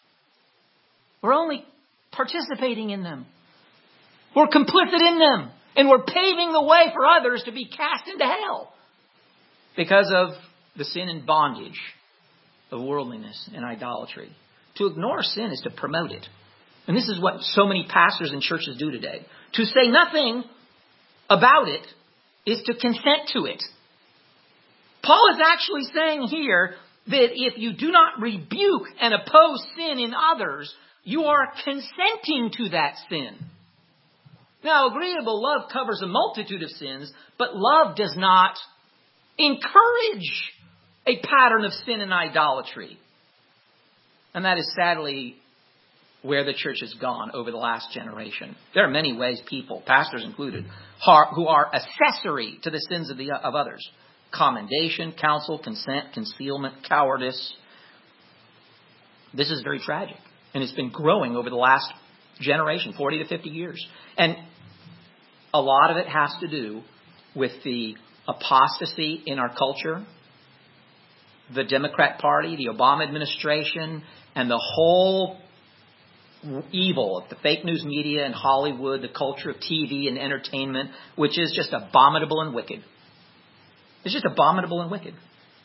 we're only participating in them. We're complicit in them. And we're paving the way for others to be cast into hell because of the sin and bondage of worldliness and idolatry. To ignore sin is to promote it. And this is what so many pastors and churches do today. To say nothing about it is to consent to it. Paul is actually saying here that if you do not rebuke and oppose sin in others, you are consenting to that sin. Now, agreeable love covers a multitude of sins, but love does not encourage a pattern of sin and idolatry. And that is sadly where the church has gone over the last generation. There are many ways people, pastors included, who are accessory to the sins of others. Commendation, counsel, consent, concealment, cowardice. This is very tragic. And it's been growing over the last generation, 40 to 50 years. And a lot of it has to do with the apostasy in our culture, the Democrat Party, the Obama administration, and the whole evil of the fake news media and Hollywood, the culture of TV and entertainment, which is just abominable and wicked. It's just abominable and wicked.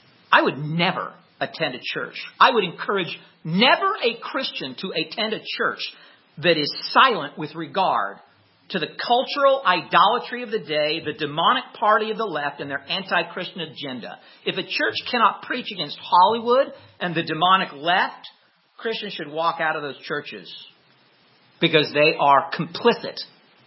I would never attend a church. I would encourage never a Christian to attend a church that is silent with regard to the cultural idolatry of the day, the demonic party of the left, and their anti-Christian agenda. If a church cannot preach against Hollywood and the demonic left, Christians should walk out of those churches because they are complicit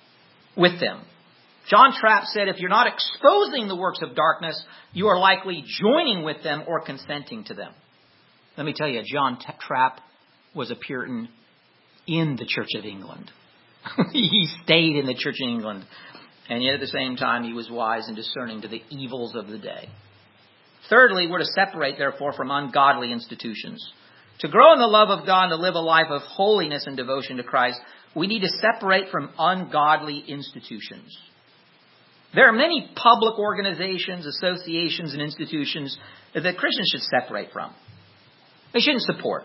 with them. John Trapp said, if you're not exposing the works of darkness, you are likely joining with them or consenting to them. Let me tell you, John Trapp was a Puritan in the Church of England. He stayed in the Church of England. And yet at the same time, he was wise and discerning to the evils of the day. Thirdly, we're to separate, therefore, from ungodly institutions. To grow in the love of God and to live a life of holiness and devotion to Christ, we need to separate from ungodly institutions. There are many public organizations, associations, and institutions that Christians should separate from. They shouldn't support.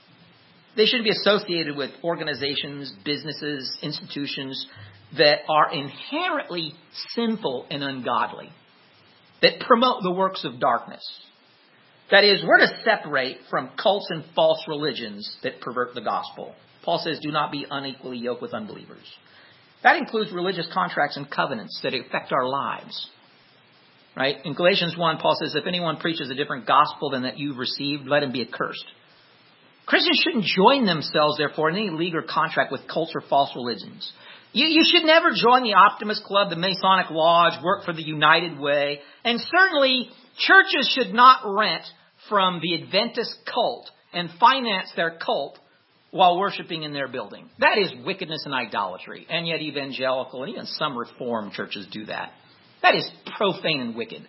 They shouldn't be associated with organizations, businesses, institutions that are inherently sinful and ungodly, that promote the works of darkness. That is, we're to separate from cults and false religions that pervert the gospel. Paul says, do not be unequally yoked with unbelievers. That includes religious contracts and covenants that affect our lives. Right? In Galatians 1, Paul says, if anyone preaches a different gospel than that you've received, let him be accursed. Christians shouldn't join themselves, therefore, in any legal contract with cults or false religions. You should never join the Optimist Club, the Masonic Lodge, work for the United Way. And certainly, churches should not rent from the Adventist cult and finance their cult while worshiping in their building. That is wickedness and idolatry. And yet evangelical and even some Reformed churches do that. That is profane and wicked.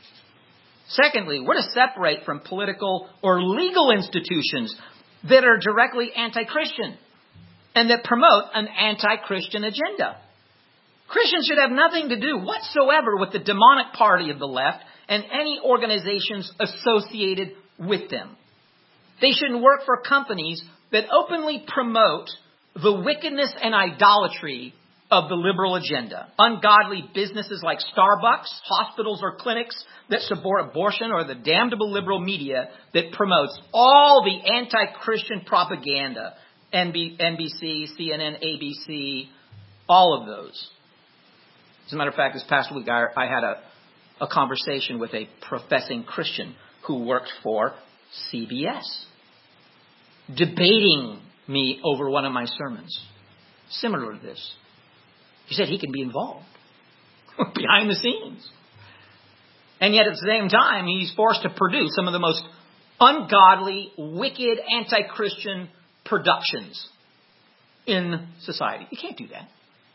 Secondly, we're to separate from political or legal institutions that are directly anti-Christian and that promote an anti-Christian agenda. Christians should have nothing to do whatsoever with the demonic party of the left and any organizations associated with them. They shouldn't work for companies that openly promote the wickedness and idolatry of the liberal agenda. Ungodly businesses like Starbucks, hospitals or clinics that support abortion, or the damnable liberal media that promotes all the anti-Christian propaganda. NBC, CNN, ABC, all of those. As a matter of fact, this past week I had a conversation with a professing Christian who worked for CBS, debating me over one of my sermons, similar to this. He said he can be involved behind the scenes. And yet at the same time, he's forced to produce some of the most ungodly, wicked, anti-Christian productions in society. You can't do that.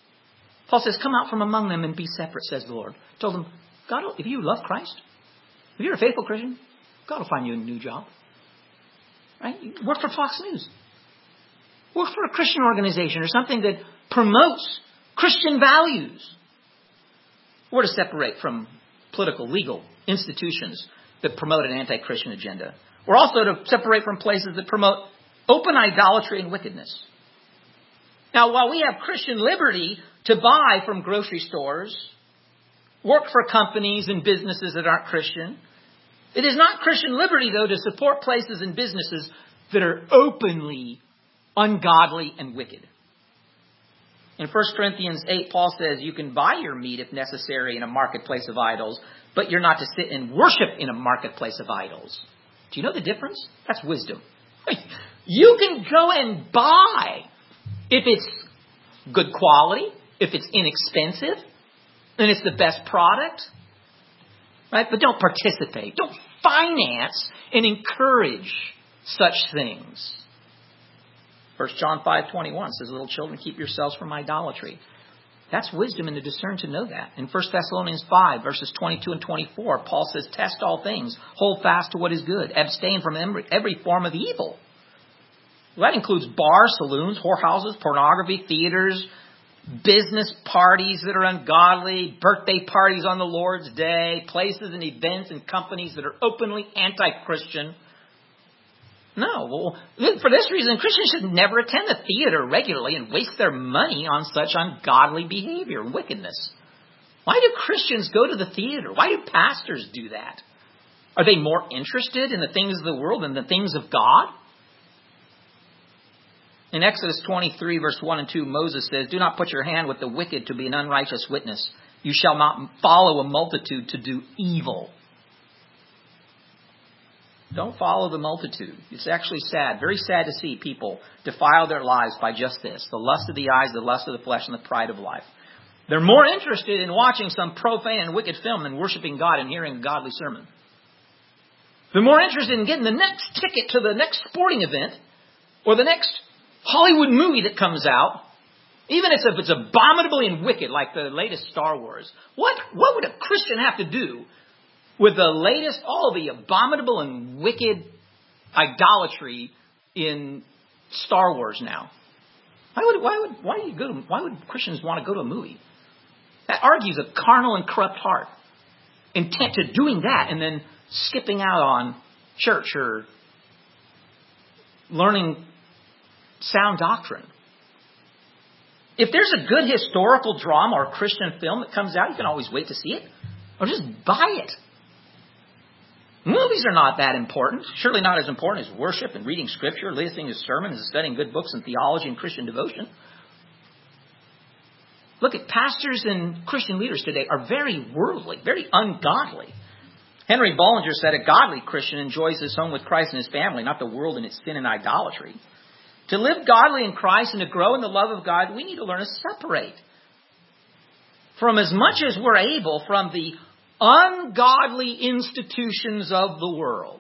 Paul says, come out from among them and be separate, says the Lord. Told them, if you love Christ, if you're a faithful Christian, God will find you a new job. Right? Work for Fox News. Work for a Christian organization or something that promotes Christian values. We're to separate from political, legal institutions that promote an anti-Christian agenda. We're also to separate from places that promote open idolatry and wickedness. Now, while we have Christian liberty to buy from grocery stores, work for companies and businesses that aren't Christian, it is not Christian liberty, though, to support places and businesses that are openly ungodly and wicked. In 1 Corinthians 8, Paul says you can buy your meat if necessary in a marketplace of idols, but you're not to sit and worship in a marketplace of idols. Do you know the difference? That's wisdom. You can go and buy if it's good quality, if it's inexpensive, and it's the best product. Right? But don't participate. Don't finance and encourage such things. 1 John 5:21 says, little children, keep yourselves from idolatry. That's wisdom and to discern to know that. In 1 Thessalonians 5, verses 22 and 24, Paul says, test all things, hold fast to what is good, abstain from every form of evil. Well, that includes bars, saloons, whorehouses, pornography, theaters, business parties that are ungodly, birthday parties on the Lord's Day, places and events and companies that are openly anti-Christian. No. Well, for this reason, Christians should never attend the theater regularly and waste their money on such ungodly behavior and wickedness. Why do Christians go to the theater? Why do pastors do that? Are they more interested in the things of the world than the things of God? In Exodus 23, verse 1 and 2, Moses says, do not put your hand with the wicked to be an unrighteous witness. You shall not follow a multitude to do evil. Don't follow the multitude. It's actually sad, very sad to see people defile their lives by just this. The lust of the eyes, the lust of the flesh, and the pride of life. They're more interested in watching some profane and wicked film than worshiping God and hearing a godly sermon. They're more interested in getting the next ticket to the next sporting event or the next Hollywood movie that comes out, even if it's abominably and wicked, like the latest Star Wars. What would a Christian have to do with the latest, all the abominable and wicked idolatry in Star Wars now? Why would Christians want to go to a movie? That argues a carnal and corrupt heart, intent to doing that and then skipping out on church or learning sound doctrine. If there's a good historical drama or Christian film that comes out, you can always wait to see it or just buy it. Movies are not that important. Surely not as important as worship and reading scripture, listening to sermons, and studying good books and theology and Christian devotion. Look at pastors and Christian leaders today are very worldly, very ungodly. Henry Bollinger said a godly Christian enjoys his home with Christ and his family, not the world and its sin and idolatry. To live godly in Christ and to grow in the love of God, we need to learn to separate from as much as we're able from the ungodly institutions of the world.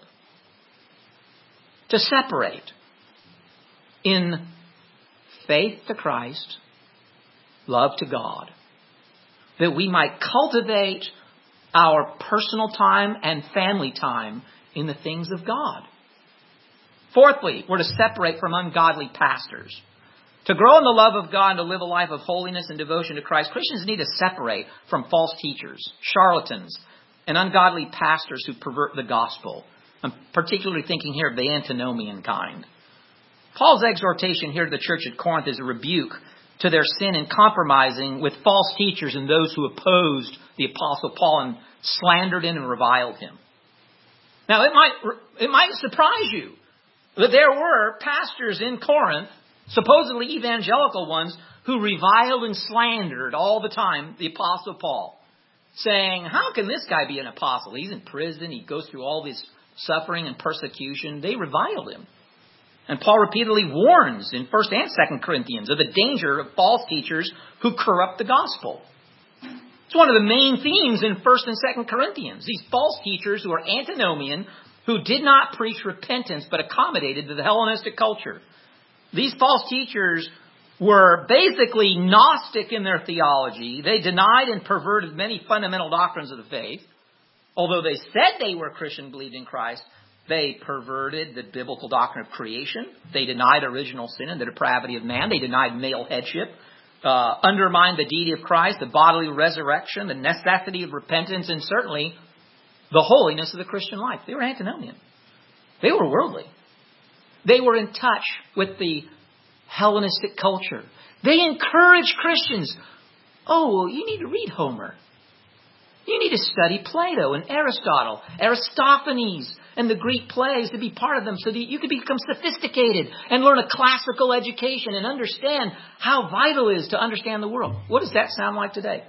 To separate in faith to Christ, love to God, that we might cultivate our personal time and family time in the things of God. Fourthly, we're to separate from ungodly pastors. To grow in the love of God and to live a life of holiness and devotion to Christ, Christians need to separate from false teachers, charlatans, and ungodly pastors who pervert the gospel. I'm particularly thinking here of the antinomian kind. Paul's exhortation here to the church at Corinth is a rebuke to their sin in compromising with false teachers and those who opposed the Apostle Paul and slandered him and reviled him. Now, it might surprise you that there were pastors in Corinth, supposedly evangelical ones, who reviled and slandered all the time the Apostle Paul, saying, how can this guy be an apostle? He's in prison. He goes through all this suffering and persecution. They reviled him. And Paul repeatedly warns in 1 and 2 Corinthians of the danger of false teachers who corrupt the gospel. It's one of the main themes in 1 and 2 Corinthians. These false teachers who are antinomian, who did not preach repentance but accommodated to the Hellenistic culture. These false teachers were basically Gnostic in their theology. They denied and perverted many fundamental doctrines of the faith. Although they said they were Christian, believed in Christ, they perverted the biblical doctrine of creation. They denied original sin and the depravity of man. They denied male headship, undermined the deity of Christ, the bodily resurrection, the necessity of repentance, and certainly the holiness of the Christian life. They were antinomian. They were worldly. They were in touch with the Hellenistic culture. They encouraged Christians, you need to read Homer. You need to study Plato and Aristotle, Aristophanes, and the Greek plays to be part of them so that you can become sophisticated and learn a classical education and understand how vital it is to understand the world. What does that sound like today?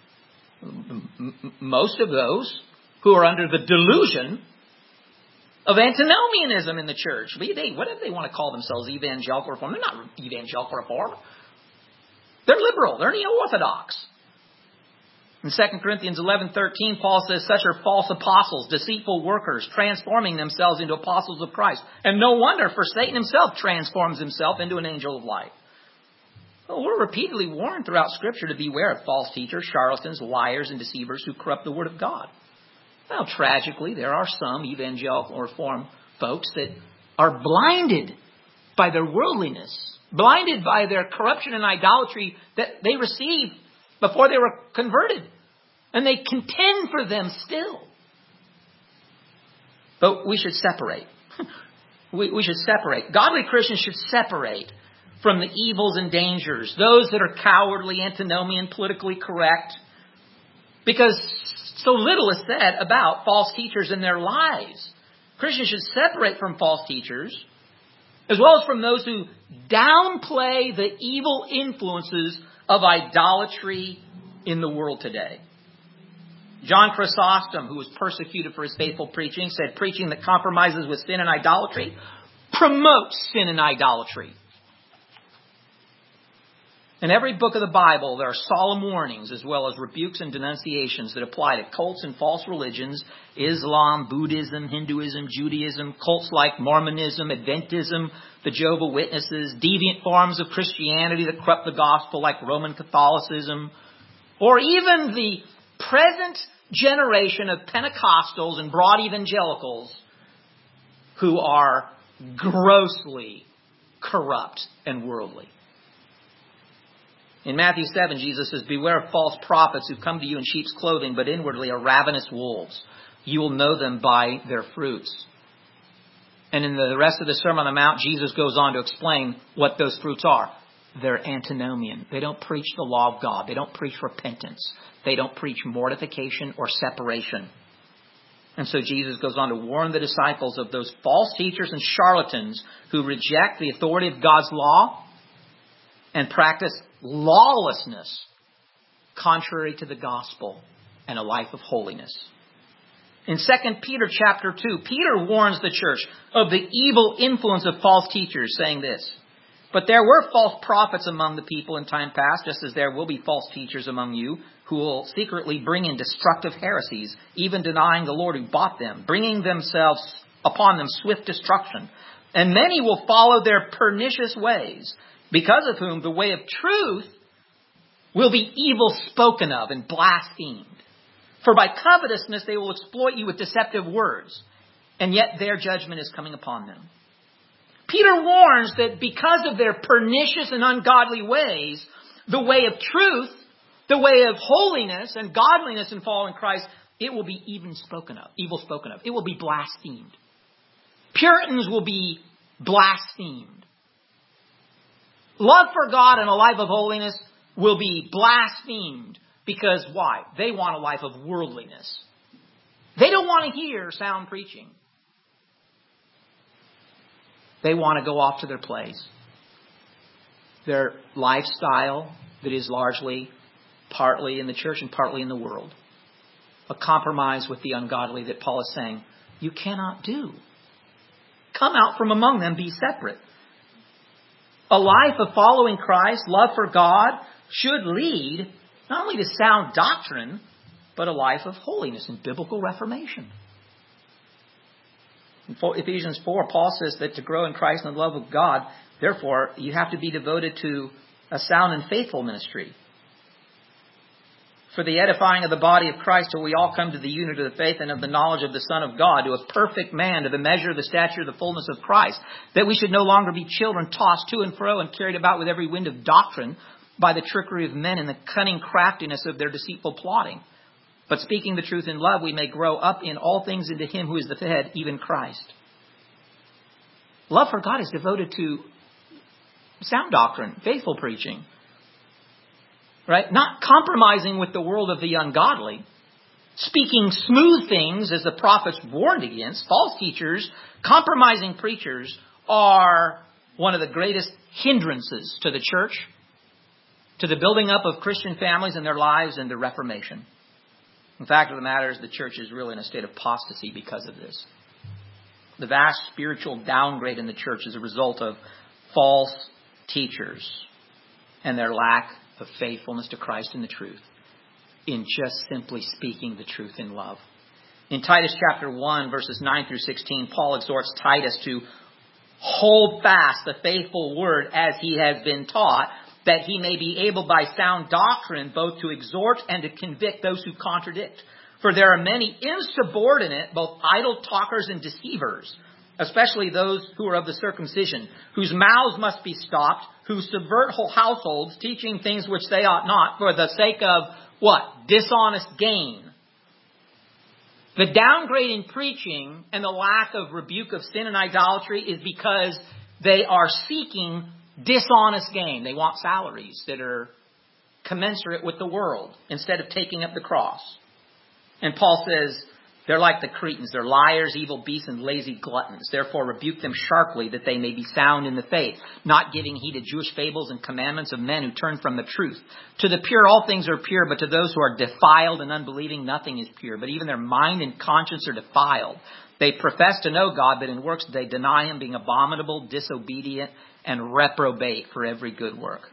Most of those who are under the delusion of antinomianism in the church, whatever they want to call themselves, evangelical reform. They're not evangelical reform. They're liberal. They're neo-orthodox. In 2 Corinthians 11:13, Paul says, such are false apostles, deceitful workers, transforming themselves into apostles of Christ. And no wonder, for Satan himself transforms himself into an angel of light. Well, we're repeatedly warned throughout Scripture to beware of false teachers, charlatans, liars, and deceivers who corrupt the Word of God. Well, tragically, there are some evangelical reform folks that are blinded by their worldliness, blinded by their corruption and idolatry that they received before they were converted. And they contend for them still. But we should separate. We should separate. Godly Christians should separate from the evils and dangers, those that are cowardly, antinomian, politically correct, because so little is said about false teachers in their lives. Christians should separate from false teachers, as well as from those who downplay the evil influences of idolatry in the world today. John Chrysostom, who was persecuted for his faithful preaching, said preaching that compromises with sin and idolatry promotes sin and idolatry. In every book of the Bible, there are solemn warnings as well as rebukes and denunciations that apply to cults and false religions, Islam, Buddhism, Hinduism, Judaism, cults like Mormonism, Adventism, the Jehovah's Witnesses, deviant forms of Christianity that corrupt the gospel like Roman Catholicism, or even the present generation of Pentecostals and broad evangelicals who are grossly corrupt and worldly. In Matthew 7, Jesus says, beware of false prophets who come to you in sheep's clothing, but inwardly are ravenous wolves. You will know them by their fruits. And in the rest of the Sermon on the Mount, Jesus goes on to explain what those fruits are. They're antinomian. They don't preach the law of God. They don't preach repentance. They don't preach mortification or separation. And so Jesus goes on to warn the disciples of those false teachers and charlatans who reject the authority of God's law and practice lawlessness contrary to the gospel and a life of holiness. In 2 Peter chapter 2, Peter warns the church of the evil influence of false teachers, saying this, but there were false prophets among the people in time past, just as there will be false teachers among you who will secretly bring in destructive heresies, even denying the Lord who bought them, bringing themselves upon them swift destruction. And many will follow their pernicious ways, because of whom the way of truth will be evil spoken of and blasphemed. For by covetousness they will exploit you with deceptive words, and yet their judgment is coming upon them. Peter warns that because of their pernicious and ungodly ways, the way of truth, the way of holiness and godliness in following Christ, it will be evil spoken of. It will be blasphemed. Puritans will be blasphemed. Love for God and a life of holiness will be blasphemed. Because why? They want a life of worldliness. They don't want to hear sound preaching. They want to go off to their plays. Their lifestyle that is largely partly in the church and partly in the world. A compromise with the ungodly that Paul is saying, you cannot do. Come out from among them, be separate. A life of following Christ, love for God, should lead not only to sound doctrine, but a life of holiness and biblical reformation. In Ephesians 4, Paul says that to grow in Christ and the love of God, therefore, you have to be devoted to a sound and faithful ministry. For the edifying of the body of Christ, till we all come to the unity of the faith and of the knowledge of the Son of God, to a perfect man, to the measure of the stature of the fullness of Christ, that we should no longer be children tossed to and fro and carried about with every wind of doctrine by the trickery of men and the cunning craftiness of their deceitful plotting. But speaking the truth in love, we may grow up in all things into Him who is the head, even Christ. Love for God is devoted to sound doctrine, faithful preaching. Right? Not compromising with the world of the ungodly. Speaking smooth things, as the prophets warned against. False teachers, compromising preachers are one of the greatest hindrances to the church, to the building up of Christian families and their lives, and the Reformation. The fact of the matter is the church is really in a state of apostasy because of this. The vast spiritual downgrade in the church is a result of false teachers and their lack of faithfulness to Christ and the truth in just simply speaking the truth in love. In Titus chapter 1, verses 9 through 16, Paul exhorts Titus to hold fast the faithful word as he has been taught, that he may be able by sound doctrine both to exhort and to convict those who contradict. For there are many insubordinate, both idle talkers and deceivers, especially those who are of the circumcision, whose mouths must be stopped, who subvert whole households, teaching things which they ought not, for the sake of what? Dishonest gain. The downgrade in preaching and the lack of rebuke of sin and idolatry is because they are seeking dishonest gain. They want salaries that are commensurate with the world instead of taking up the cross. And Paul says, they're like the Cretans. They're liars, evil beasts, and lazy gluttons. Therefore, rebuke them sharply, that they may be sound in the faith, not giving heed to Jewish fables and commandments of men who turn from the truth. To the pure, all things are pure, but to those who are defiled and unbelieving, nothing is pure. But even their mind and conscience are defiled. They profess to know God, but in works they deny Him, being abominable, disobedient, and reprobate for every good work.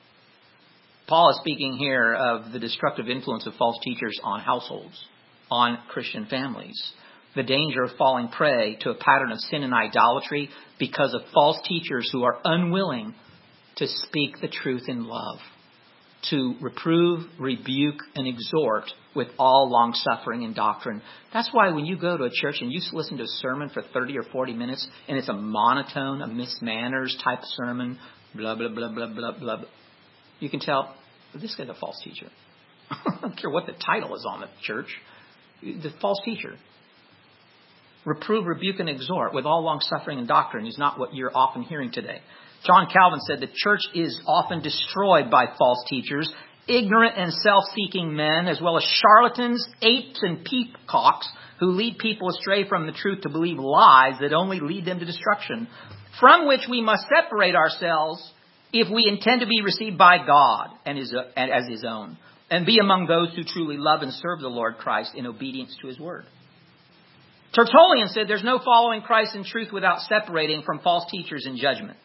Paul is speaking here of the destructive influence of false teachers on households, on Christian families. The danger of falling prey to a pattern of sin and idolatry because of false teachers who are unwilling to speak the truth in love, to reprove, rebuke, and exhort with all long-suffering and doctrine. That's why when you go to a church and you listen to a sermon for 30 or 40 minutes and it's a monotone, a Miss Manners type sermon, blah, blah, blah, blah, blah, blah, you can tell this guy's a false teacher. I don't care what the title is on the church. The false teacher. Reprove, rebuke, and exhort with all long-suffering and doctrine is not what you're often hearing today. John Calvin said the church is often destroyed by false teachers, ignorant and self-seeking men, as well as charlatans, apes, and peacocks who lead people astray from the truth to believe lies that only lead them to destruction, from which we must separate ourselves if we intend to be received by God and as His own, and be among those who truly love and serve the Lord Christ in obedience to His word. Tertullian said there's no following Christ in truth without separating from false teachers in judgment.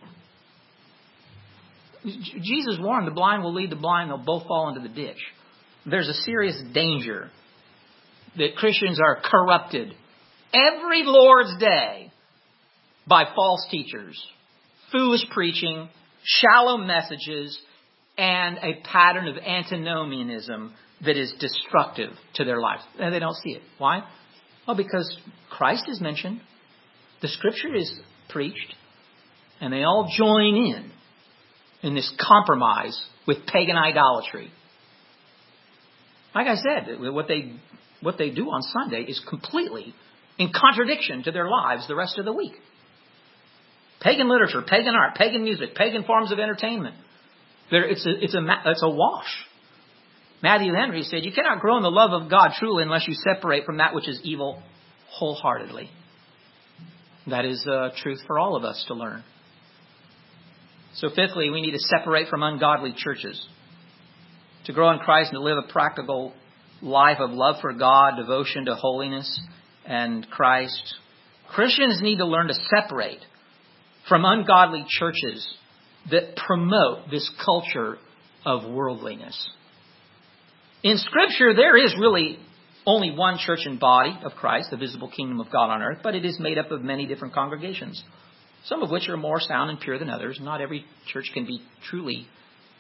Jesus warned the blind will lead the blind, they'll both fall into the ditch. There's a serious danger that Christians are corrupted every Lord's day by false teachers, foolish preaching, shallow messages, and a pattern of antinomianism that is destructive to their lives. And they don't see it. Why? Well, because Christ is mentioned, the Scripture is preached, and they all join in this compromise with pagan idolatry. Like I said, what they do on Sunday is completely in contradiction to their lives the rest of the week. Pagan literature, pagan art, pagan music, pagan forms of entertainment. It's a wash. Matthew Henry said, you cannot grow in the love of God truly unless you separate from that which is evil wholeheartedly. That is truth for all of us to learn. So fifthly, we need to separate from ungodly churches. To grow in Christ and to live a practical life of love for God, devotion to holiness and Christ, Christians need to learn to separate from ungodly churches that promote this culture of worldliness. In Scripture, there is really only one church and body of Christ, the visible kingdom of God on earth, but it is made up of many different congregations, some of which are more sound and pure than others. Not every church can be truly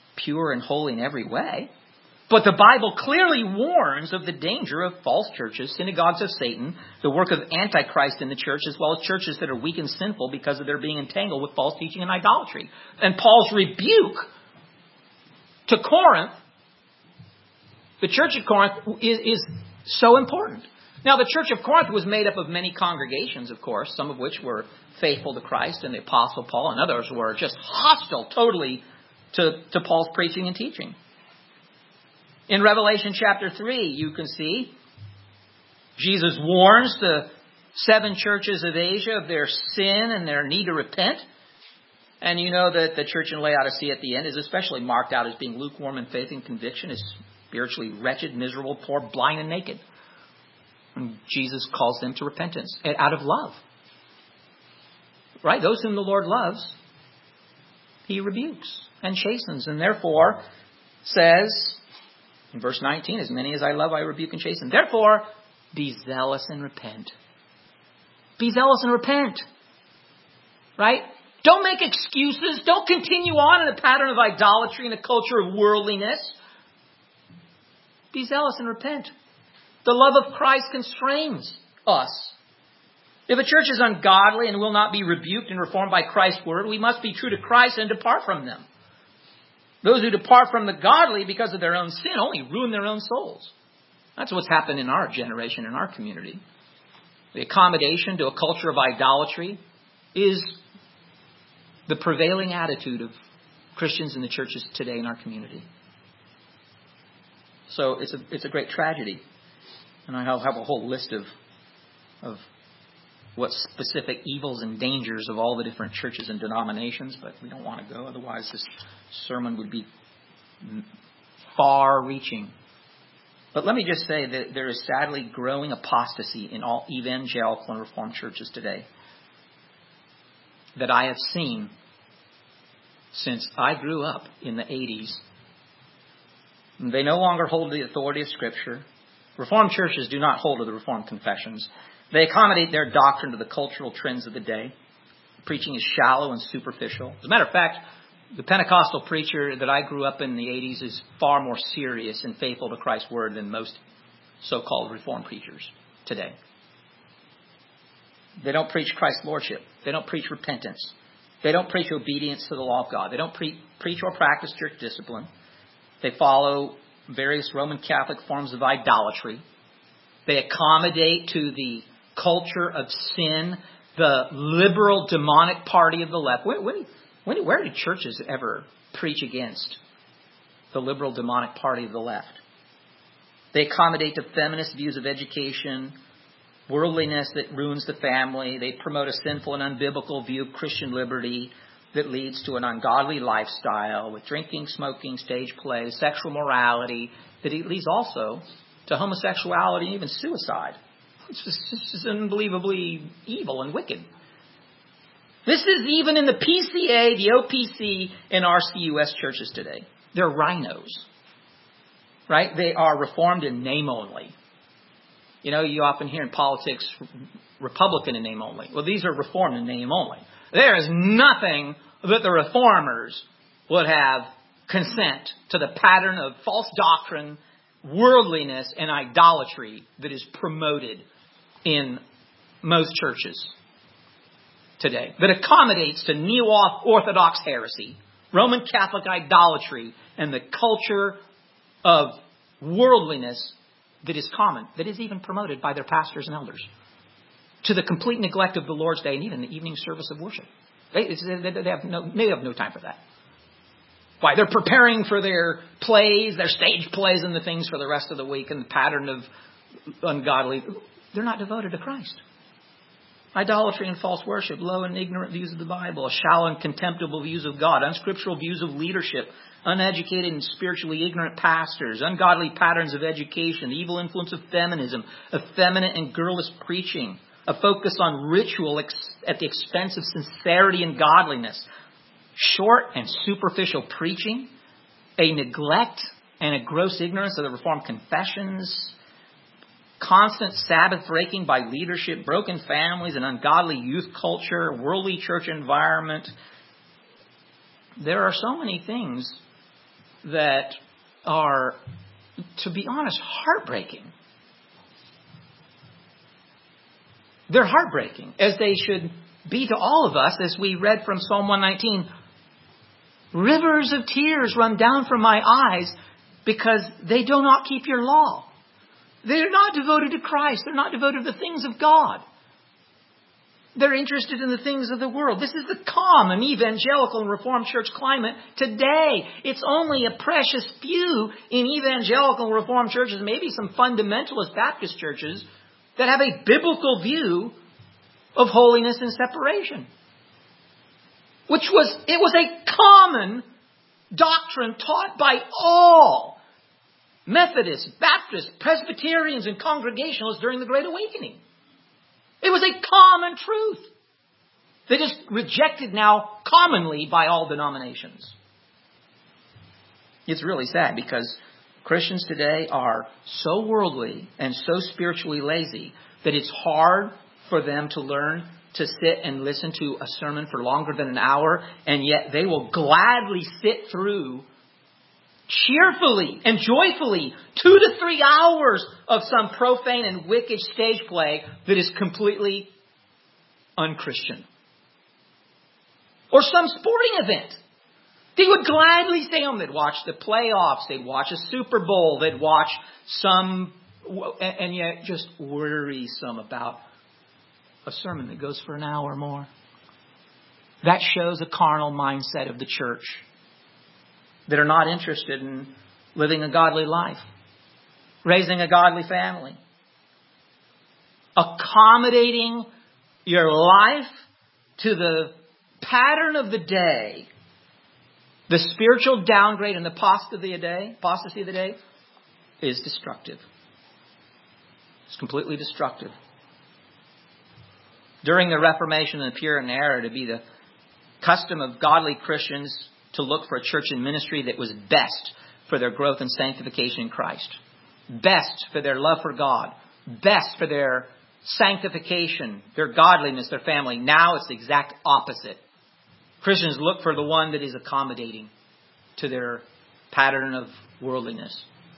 pure and holy in every way. But the Bible clearly warns of the danger of false churches, synagogues of Satan, the work of Antichrist in the church, as well as churches that are weak and sinful because of their being entangled with false teaching and idolatry. And Paul's rebuke to Corinth, the church of Corinth, is so important. Now, the church of Corinth was made up of many congregations, of course, some of which were faithful to Christ and the Apostle Paul, and others were just hostile totally to Paul's preaching and teaching. In Revelation chapter 3, you can see Jesus warns the 7 churches of Asia of their sin and their need to repent. And you know that the church in Laodicea at the end is especially marked out as being lukewarm in faith and conviction, is spiritually wretched, miserable, poor, blind, and naked. And Jesus calls them to repentance out of love. Right? Those whom the Lord loves, He rebukes and chastens, and therefore says in verse 19, as many as I love, I rebuke and chasten. Therefore, be zealous and repent. Be zealous and repent. Right? Don't make excuses. Don't continue on in a pattern of idolatry and a culture of worldliness. Be zealous and repent. The love of Christ constrains us. If a church is ungodly and will not be rebuked and reformed by Christ's word, we must be true to Christ and depart from them. Those who depart from the godly because of their own sin only ruin their own souls. That's what's happened in our generation, in our community. The accommodation to a culture of idolatry is the prevailing attitude of Christians in the churches today in our community. So it's a great tragedy. And I have a whole list of what specific evils and dangers of all the different churches and denominations, but we don't want to go. Otherwise, this sermon would be far-reaching. But let me just say that there is sadly growing apostasy in all evangelical and Reformed churches today that I have seen since I grew up in the 80s. They no longer hold the authority of Scripture. Reformed churches do not hold to the Reformed confessions. They accommodate their doctrine to the cultural trends of the day. Preaching is shallow and superficial. As a matter of fact, the Pentecostal preacher that I grew up in the 80s is far more serious and faithful to Christ's word than most so-called Reformed preachers today. They don't preach Christ's lordship. They don't preach repentance. They don't preach obedience to the law of God. They don't preach or practice church discipline. They follow various Roman Catholic forms of idolatry. They accommodate to the culture of sin, the liberal demonic party of the left. Where did churches ever preach against the liberal demonic party of the left? They accommodate to feminist views of education, worldliness that ruins the family. They promote a sinful and unbiblical view of Christian liberty that leads to an ungodly lifestyle with drinking, smoking, stage plays, sexual morality that leads also to homosexuality and even suicide. It's just unbelievably evil and wicked. This is even in the PCA, the OPC, and RCUS churches today. They're rhinos. Right? They are Reformed in name only. You know, you often hear in politics, Republican in name only. Well, these are Reformed in name only. There is nothing that the Reformers would have consent to the pattern of false doctrine, worldliness, and idolatry that is promoted in most churches today. That accommodates to neo-Orthodox heresy, Roman Catholic idolatry, and the culture of worldliness that is common, that is even promoted by their pastors and elders, to the complete neglect of the Lord's Day and even the evening service of worship. They have no time for that. Why? They're preparing for their plays, their stage plays and the things for the rest of the week and the pattern of ungodly. They're not devoted to Christ. Idolatry and false worship, low and ignorant views of the Bible, shallow and contemptible views of God, unscriptural views of leadership, uneducated and spiritually ignorant pastors, ungodly patterns of education, the evil influence of feminism, effeminate and girlish preaching, a focus on ritual at the expense of sincerity and godliness, short and superficial preaching, a neglect and a gross ignorance of the Reformed confessions, constant Sabbath breaking by leadership, broken families, an ungodly youth culture, worldly church environment. There are so many things that are, to be honest, heartbreaking. They're heartbreaking, as they should be to all of us, as we read from Psalm 119. Rivers of tears run down from my eyes because they do not keep your law. They're not devoted to Christ. They're not devoted to the things of God. They're interested in the things of the world. This is the common evangelical and Reformed church climate today. It's only a precious few in evangelical and Reformed churches, maybe some fundamentalist Baptist churches, that have a biblical view of holiness and separation. It was a common doctrine taught by all Methodists, Baptists, Presbyterians, and Congregationalists during the Great Awakening. It was a common truth that is rejected now commonly by all denominations. It's really sad because Christians today are so worldly and so spiritually lazy that it's hard for them to learn to sit and listen to a sermon for longer than an hour, and yet they will gladly sit through cheerfully and joyfully 2 to 3 hours of some profane and wicked stage play that is completely unchristian. Or some sporting event. They would gladly stay home. They'd watch the playoffs. They'd watch a Super Bowl. They'd watch some, and yet just worrisome about a sermon that goes for an hour or more. That shows a carnal mindset of the church that are not interested in living a godly life, raising a godly family, accommodating your life to the pattern of the day. The spiritual downgrade and the apostasy of the day is destructive. It's completely destructive. During the Reformation and the Puritan era, to be the custom of godly Christians to look for a church and ministry that was best for their growth and sanctification in Christ. Best for their love for God. Best for their sanctification, their godliness, their family. Now it's the exact opposite. Christians look for the one that is accommodating to their pattern of worldliness.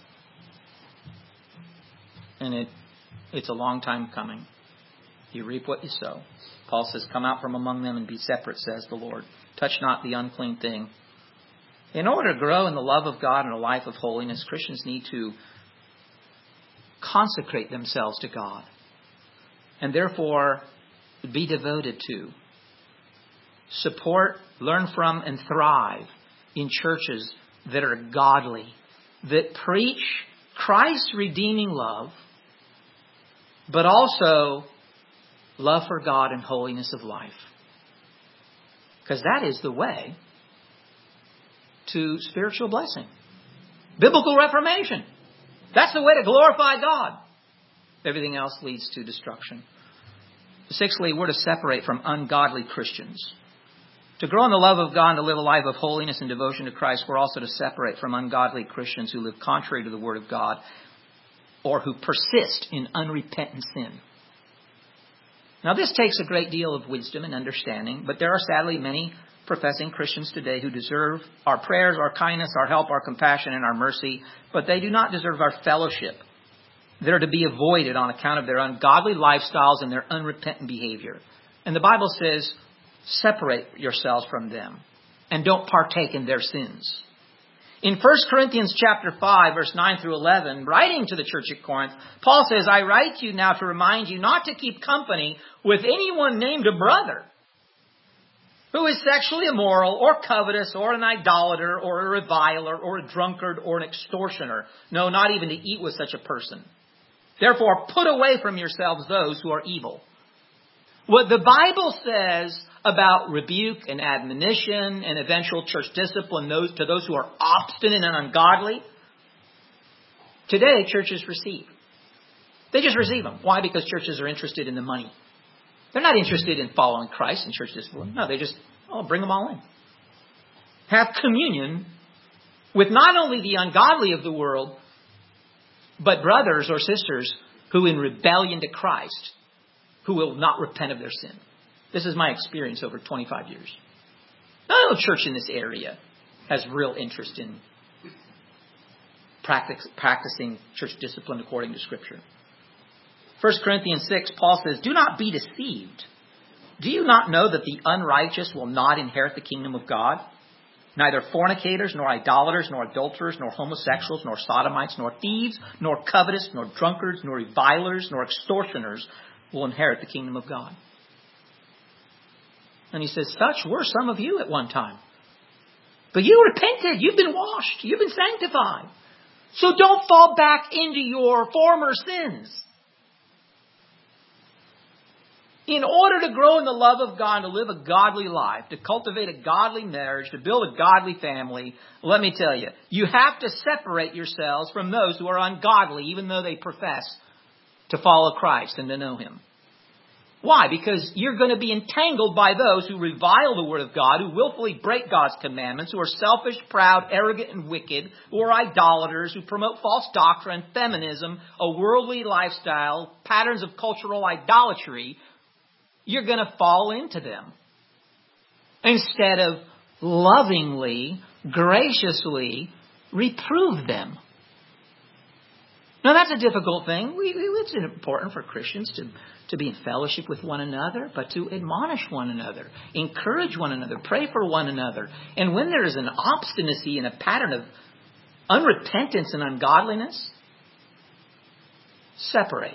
And it's a long time coming. You reap what you sow. Paul says, come out from among them and be separate, says the Lord. Touch not the unclean thing. In order to grow in the love of God and a life of holiness, Christians need to consecrate themselves to God. And therefore, be devoted to, support, learn from, and thrive in churches that are godly, that preach Christ's redeeming love, but also love for God and holiness of life. Because that is the way to spiritual blessing. Biblical reformation. That's the way to glorify God. Everything else leads to destruction. Sixthly, we're to separate from ungodly Christians. To grow in the love of God and to live a life of holiness and devotion to Christ, we're also to separate from ungodly Christians who live contrary to the Word of God or who persist in unrepentant sin. Now, this takes a great deal of wisdom and understanding, but there are sadly many professing Christians today who deserve our prayers, our kindness, our help, our compassion, and our mercy, but they do not deserve our fellowship. They're to be avoided on account of their ungodly lifestyles and their unrepentant behavior. And the Bible says, separate yourselves from them and don't partake in their sins. In 1 Corinthians chapter 5, verse 9 through 11, writing to the church at Corinth, Paul says, I write to you now to remind you not to keep company with anyone named a brother who is sexually immoral or covetous or an idolater or a reviler or a drunkard or an extortioner. No, not even to eat with such a person. Therefore, put away from yourselves those who are evil. What the Bible says about rebuke and admonition and eventual church discipline to those who are obstinate and ungodly, today churches receive. They just receive them. Why? Because churches are interested in the money. They're not interested in following Christ and church discipline. No, they just, bring them all in. Have communion with not only the ungodly of the world, but brothers or sisters who in rebellion to Christ, who will not repent of their sin. This is my experience over 25 years. No church in this area has real interest in practicing church discipline according to Scripture. 1 Corinthians 6, Paul says, "Do not be deceived. Do you not know that the unrighteous will not inherit the kingdom of God? Neither fornicators, nor idolaters, nor adulterers, nor homosexuals, nor sodomites, nor thieves, nor covetous, nor drunkards, nor revilers, nor extortioners will inherit the kingdom of God." And he says, such were some of you at one time. But you repented. You've been washed. You've been sanctified. So don't fall back into your former sins. In order to grow in the love of God, to live a godly life, to cultivate a godly marriage, to build a godly family, let me tell you, you have to separate yourselves from those who are ungodly, even though they profess to follow Christ and to know Him. Why? Because you're going to be entangled by those who revile the Word of God, who willfully break God's commandments, who are selfish, proud, arrogant, and wicked, who are idolaters, who promote false doctrine, feminism, a worldly lifestyle, patterns of cultural idolatry. You're going to fall into them instead of lovingly, graciously reprove them. Now, that's a difficult thing. It's important for Christians to be in fellowship with one another, but to admonish one another, encourage one another, pray for one another. And when there is an obstinacy and a pattern of unrepentance and ungodliness, separate.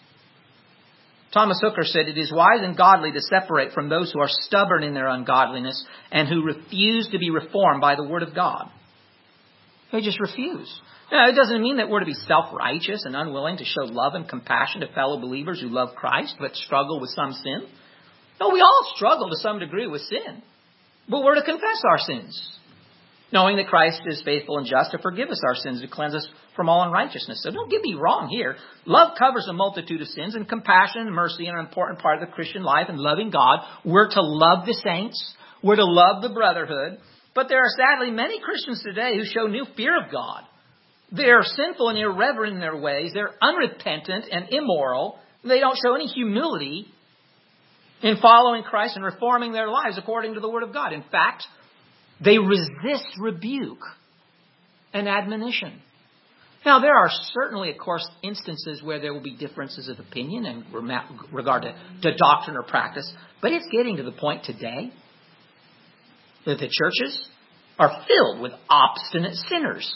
Thomas Hooker said, "It is wise and godly to separate from those who are stubborn in their ungodliness and who refuse to be reformed by the Word of God." They just refuse. Now, it doesn't mean that we're to be self-righteous and unwilling to show love and compassion to fellow believers who love Christ but struggle with some sin. No, we all struggle to some degree with sin. But we're to confess our sins, knowing that Christ is faithful and just to forgive us our sins, to cleanse us from all unrighteousness. So don't get me wrong here. Love covers a multitude of sins, and compassion and mercy are an important part of the Christian life. And loving God, we're to love the saints. We're to love the brotherhood. But there are sadly many Christians today who show no fear of God. They are sinful and irreverent in their ways. They're unrepentant and immoral. They don't show any humility in following Christ and reforming their lives according to the Word of God. In fact, they resist rebuke and admonition. Now, there are certainly, of course, instances where there will be differences of opinion in regard to doctrine or practice. But it's getting to the point today that the churches are filled with obstinate sinners,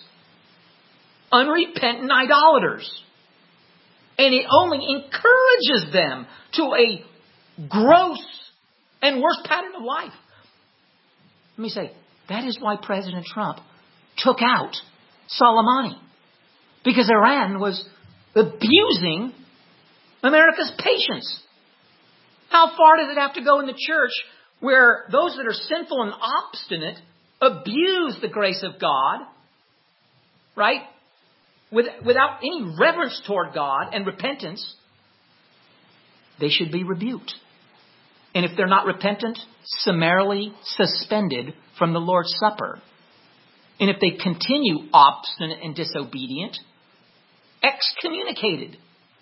unrepentant idolaters. And it only encourages them to a gross and worse pattern of life. Let me say, that is why President Trump took out Soleimani. Because Iran was abusing America's patience. How far does it have to go in the church where those that are sinful and obstinate abuse the grace of God, right? Without any reverence toward God and repentance, they should be rebuked. And if they're not repentant, summarily suspended from the Lord's Supper. And if they continue obstinate and disobedient, excommunicated.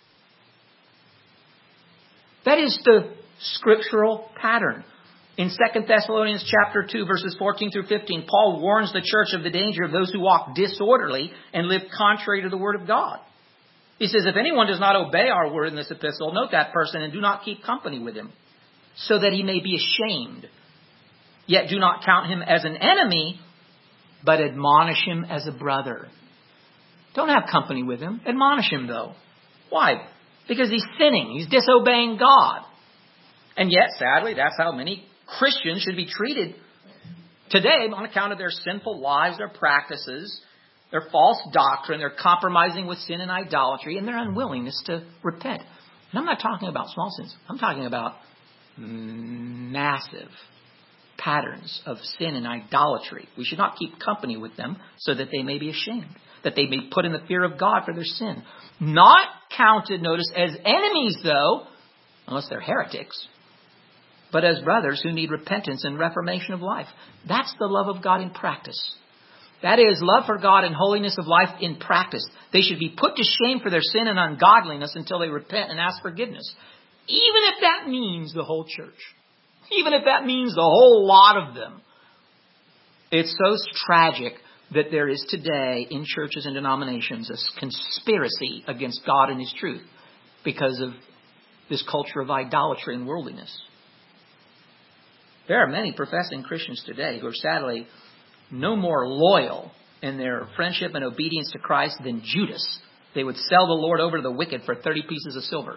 That is the scriptural pattern. In 2 Thessalonians chapter 2, verses 14 through 15, Paul warns the church of the danger of those who walk disorderly and live contrary to the Word of God. He says, if anyone does not obey our word in this epistle, note that person and do not keep company with him, so that he may be ashamed. Yet do not count him as an enemy, but admonish him as a brother. Don't have company with him. Admonish him, though. Why? Because he's sinning. He's disobeying God. And yet, sadly, that's how many Christians should be treated today on account of their sinful lives, their practices, their false doctrine, their compromising with sin and idolatry, and their unwillingness to repent. And I'm not talking about small sins. I'm talking about massive patterns of sin and idolatry. We should not keep company with them so that they may be ashamed, that they may be put in the fear of God for their sin. Not counted, notice, as enemies, though, unless they're heretics, but as brothers who need repentance and reformation of life. That's the love of God in practice. That is, love for God and holiness of life in practice. They should be put to shame for their sin and ungodliness until they repent and ask forgiveness. Even if that means the whole church. Even if that means the whole lot of them. It's so tragic that there is today in churches and denominations a conspiracy against God and His truth because of this culture of idolatry and worldliness. There are many professing Christians today who are sadly no more loyal in their friendship and obedience to Christ than Judas. They would sell the Lord over to the wicked for 30 pieces of silver.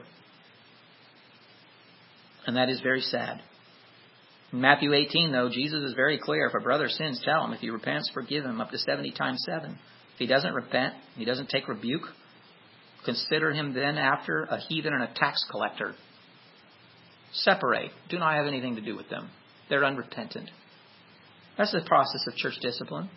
And that is very sad. In Matthew 18, though, Jesus is very clear. If a brother sins, tell him. If he repents, forgive him up to 70 times 7. If he doesn't repent, he doesn't take rebuke, consider him then after a heathen and a tax collector. Separate. Do not have anything to do with them. They're unrepentant. That's the process of church discipline.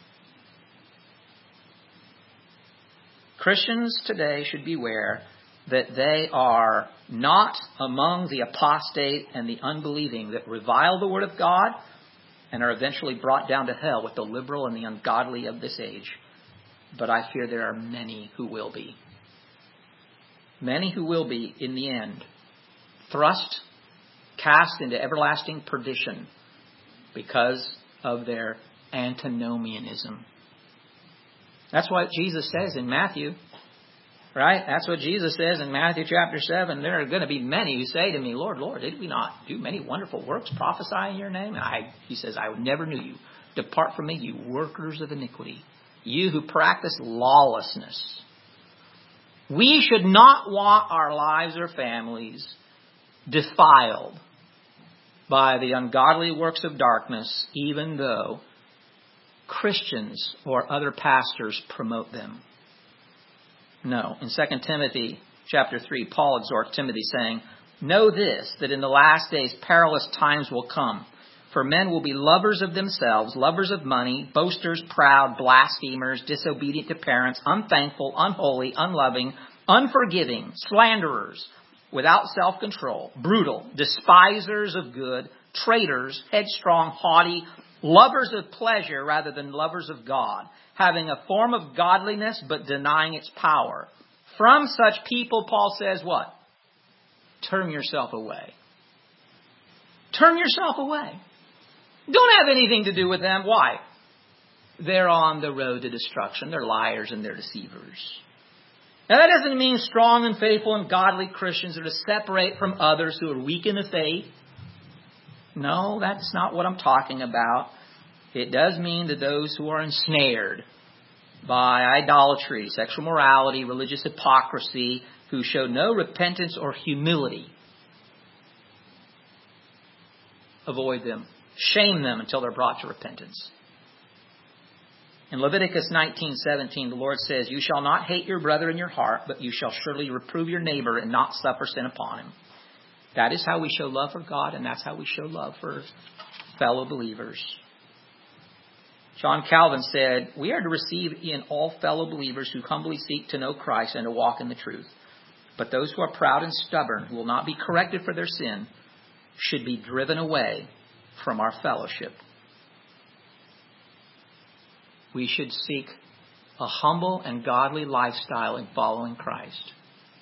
Christians today should beware that they are not among the apostate and the unbelieving that revile the Word of God and are eventually brought down to hell with the liberal and the ungodly of this age. But I fear there are many who will be. Many who will be, in the end, cast into everlasting perdition because of their antinomianism. That's what Jesus says in Matthew. Right? That's what Jesus says in Matthew chapter 7. There are going to be many who say to me, Lord, Lord, did we not do many wonderful works, prophesy in your name? And He says, I never knew you. Depart from me, you workers of iniquity. You who practice lawlessness. We should not want our lives or families defiled by the ungodly works of darkness, even though Christians or other pastors promote them. No. In 2 Timothy chapter 3, Paul exhorts Timothy saying, know this, that in the last days perilous times will come. For men will be lovers of themselves, lovers of money, boasters, proud, blasphemers, disobedient to parents, unthankful, unholy, unloving, unforgiving, slanderers, without self-control, brutal, despisers of good, traitors, headstrong, haughty, lovers of pleasure rather than lovers of God, having a form of godliness but denying its power. From such people, Paul says what? Turn yourself away. Turn yourself away. Don't have anything to do with them. Why? They're on the road to destruction. They're liars and they're deceivers. Now that doesn't mean strong and faithful and godly Christians are to separate from others who are weak in the faith. No, that's not what I'm talking about. It does mean that those who are ensnared by idolatry, sexual morality, religious hypocrisy, who show no repentance or humility, avoid them. Shame them until they're brought to repentance. In Leviticus 19:17, the Lord says, you shall not hate your brother in your heart, but you shall surely reprove your neighbor and not suffer sin upon him. That is how we show love for God, and that's how we show love for fellow believers. John Calvin said, we are to receive in all fellow believers who humbly seek to know Christ and to walk in the truth. But those who are proud and stubborn, who will not be corrected for their sin, should be driven away from our fellowship. We should seek a humble and godly lifestyle in following Christ.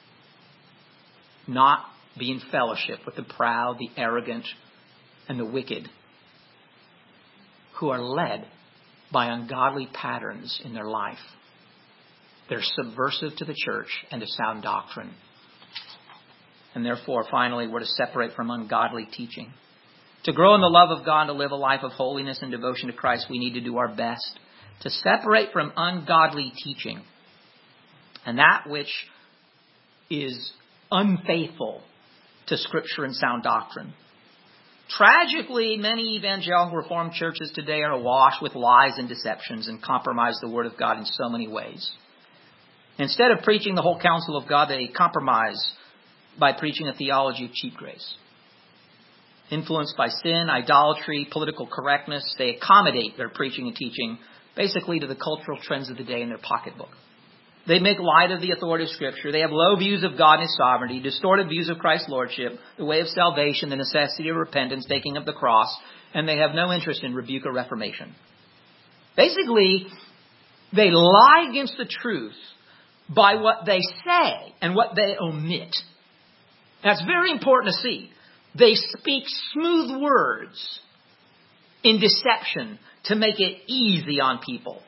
Not be in fellowship with the proud, the arrogant, and the wicked, who are led by ungodly patterns in their life. They're subversive to the church and to sound doctrine. And therefore, finally, we're to separate from ungodly teaching. To grow in the love of God, to live a life of holiness and devotion to Christ, we need to do our best to separate from ungodly teaching and that which is unfaithful to Scripture and sound doctrine. Tragically, many evangelical Reformed churches today are awash with lies and deceptions and compromise the Word of God in so many ways. Instead of preaching the whole counsel of God, they compromise by preaching a theology of cheap grace. Influenced by sin, idolatry, political correctness, they accommodate their preaching and teaching basically to the cultural trends of the day in their pocketbook. They make light of the authority of Scripture. They have low views of God and His sovereignty, distorted views of Christ's lordship, the way of salvation, the necessity of repentance, taking up the cross, and they have no interest in rebuke or reformation. Basically, they lie against the truth by what they say and what they omit. That's very important to see. They speak smooth words in deception to make it easy on people.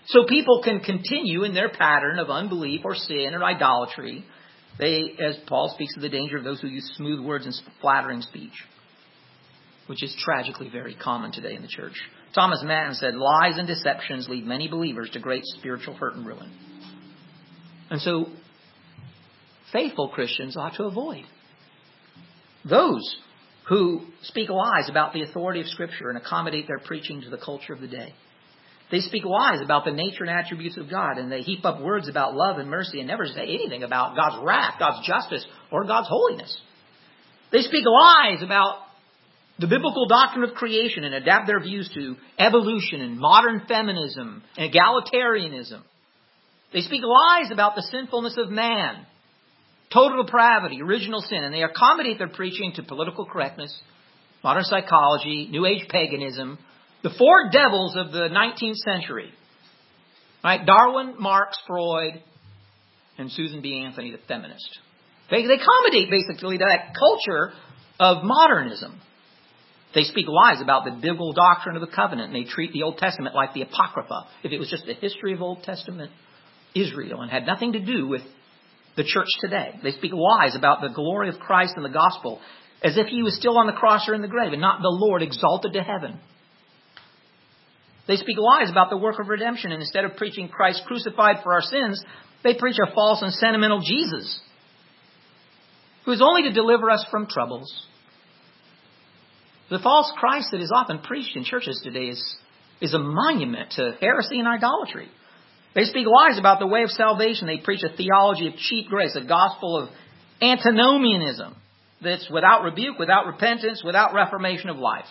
So people can continue in their pattern of unbelief or sin or idolatry. As Paul speaks of the danger of those who use smooth words and flattering speech, which is tragically very common today in the church. Thomas Manton said, lies and deceptions lead many believers to great spiritual hurt and ruin. And so, faithful Christians ought to avoid those who speak lies about the authority of Scripture and accommodate their preaching to the culture of the day. They speak lies about the nature and attributes of God, and they heap up words about love and mercy and never say anything about God's wrath, God's justice, or God's holiness. They speak lies about the biblical doctrine of creation and adapt their views to evolution and modern feminism and egalitarianism. They speak lies about the sinfulness of man, total depravity, original sin, and they accommodate their preaching to political correctness, modern psychology, New Age paganism, the four devils of the 19th century. Right? Darwin, Marx, Freud, and Susan B. Anthony, the feminist. They accommodate basically to that culture of modernism. They speak lies about the biblical doctrine of the covenant, and they treat the Old Testament like the Apocrypha. If it was just the history of Old Testament Israel and had nothing to do with the church today. They speak lies about the glory of Christ and the gospel as if he was still on the cross or in the grave and not the Lord exalted to heaven. They speak lies about the work of redemption, and instead of preaching Christ crucified for our sins, they preach a false and sentimental Jesus who is only to deliver us from troubles. The false Christ that is often preached in churches today is a monument to heresy and idolatry. They speak lies about the way of salvation. They preach a theology of cheap grace, a gospel of antinomianism that's without rebuke, without repentance, without reformation of life.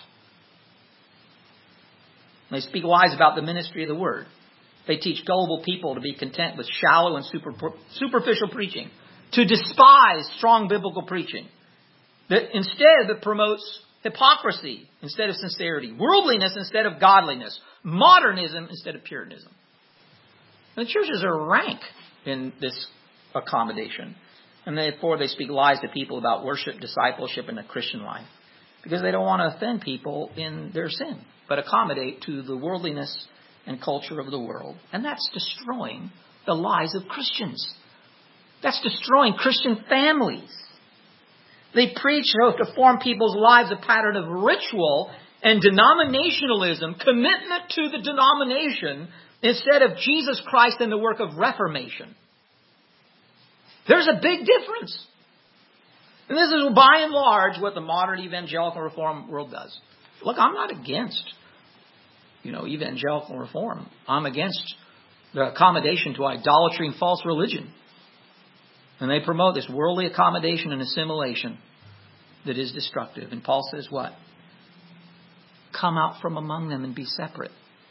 They speak lies about the ministry of the word. They teach gullible people to be content with shallow and superficial preaching, to despise strong biblical preaching. That promotes hypocrisy instead of sincerity, worldliness instead of godliness, modernism instead of Puritanism. And the churches are rank in this accommodation. And therefore they speak lies to people about worship, discipleship, and the Christian life. Because they don't want to offend people in their sin, but accommodate to the worldliness and culture of the world. And that's destroying the lives of Christians. That's destroying Christian families. They preach to form people's lives a pattern of ritual and denominationalism, commitment to the denomination, instead of Jesus Christ and the work of reformation. There's a big difference. And this is by and large what the modern evangelical reform world does. Look, I'm not against, evangelical reform. I'm against the accommodation to idolatry and false religion. And they promote this worldly accommodation and assimilation that is destructive. And Paul says what? Come out from among them and be separate.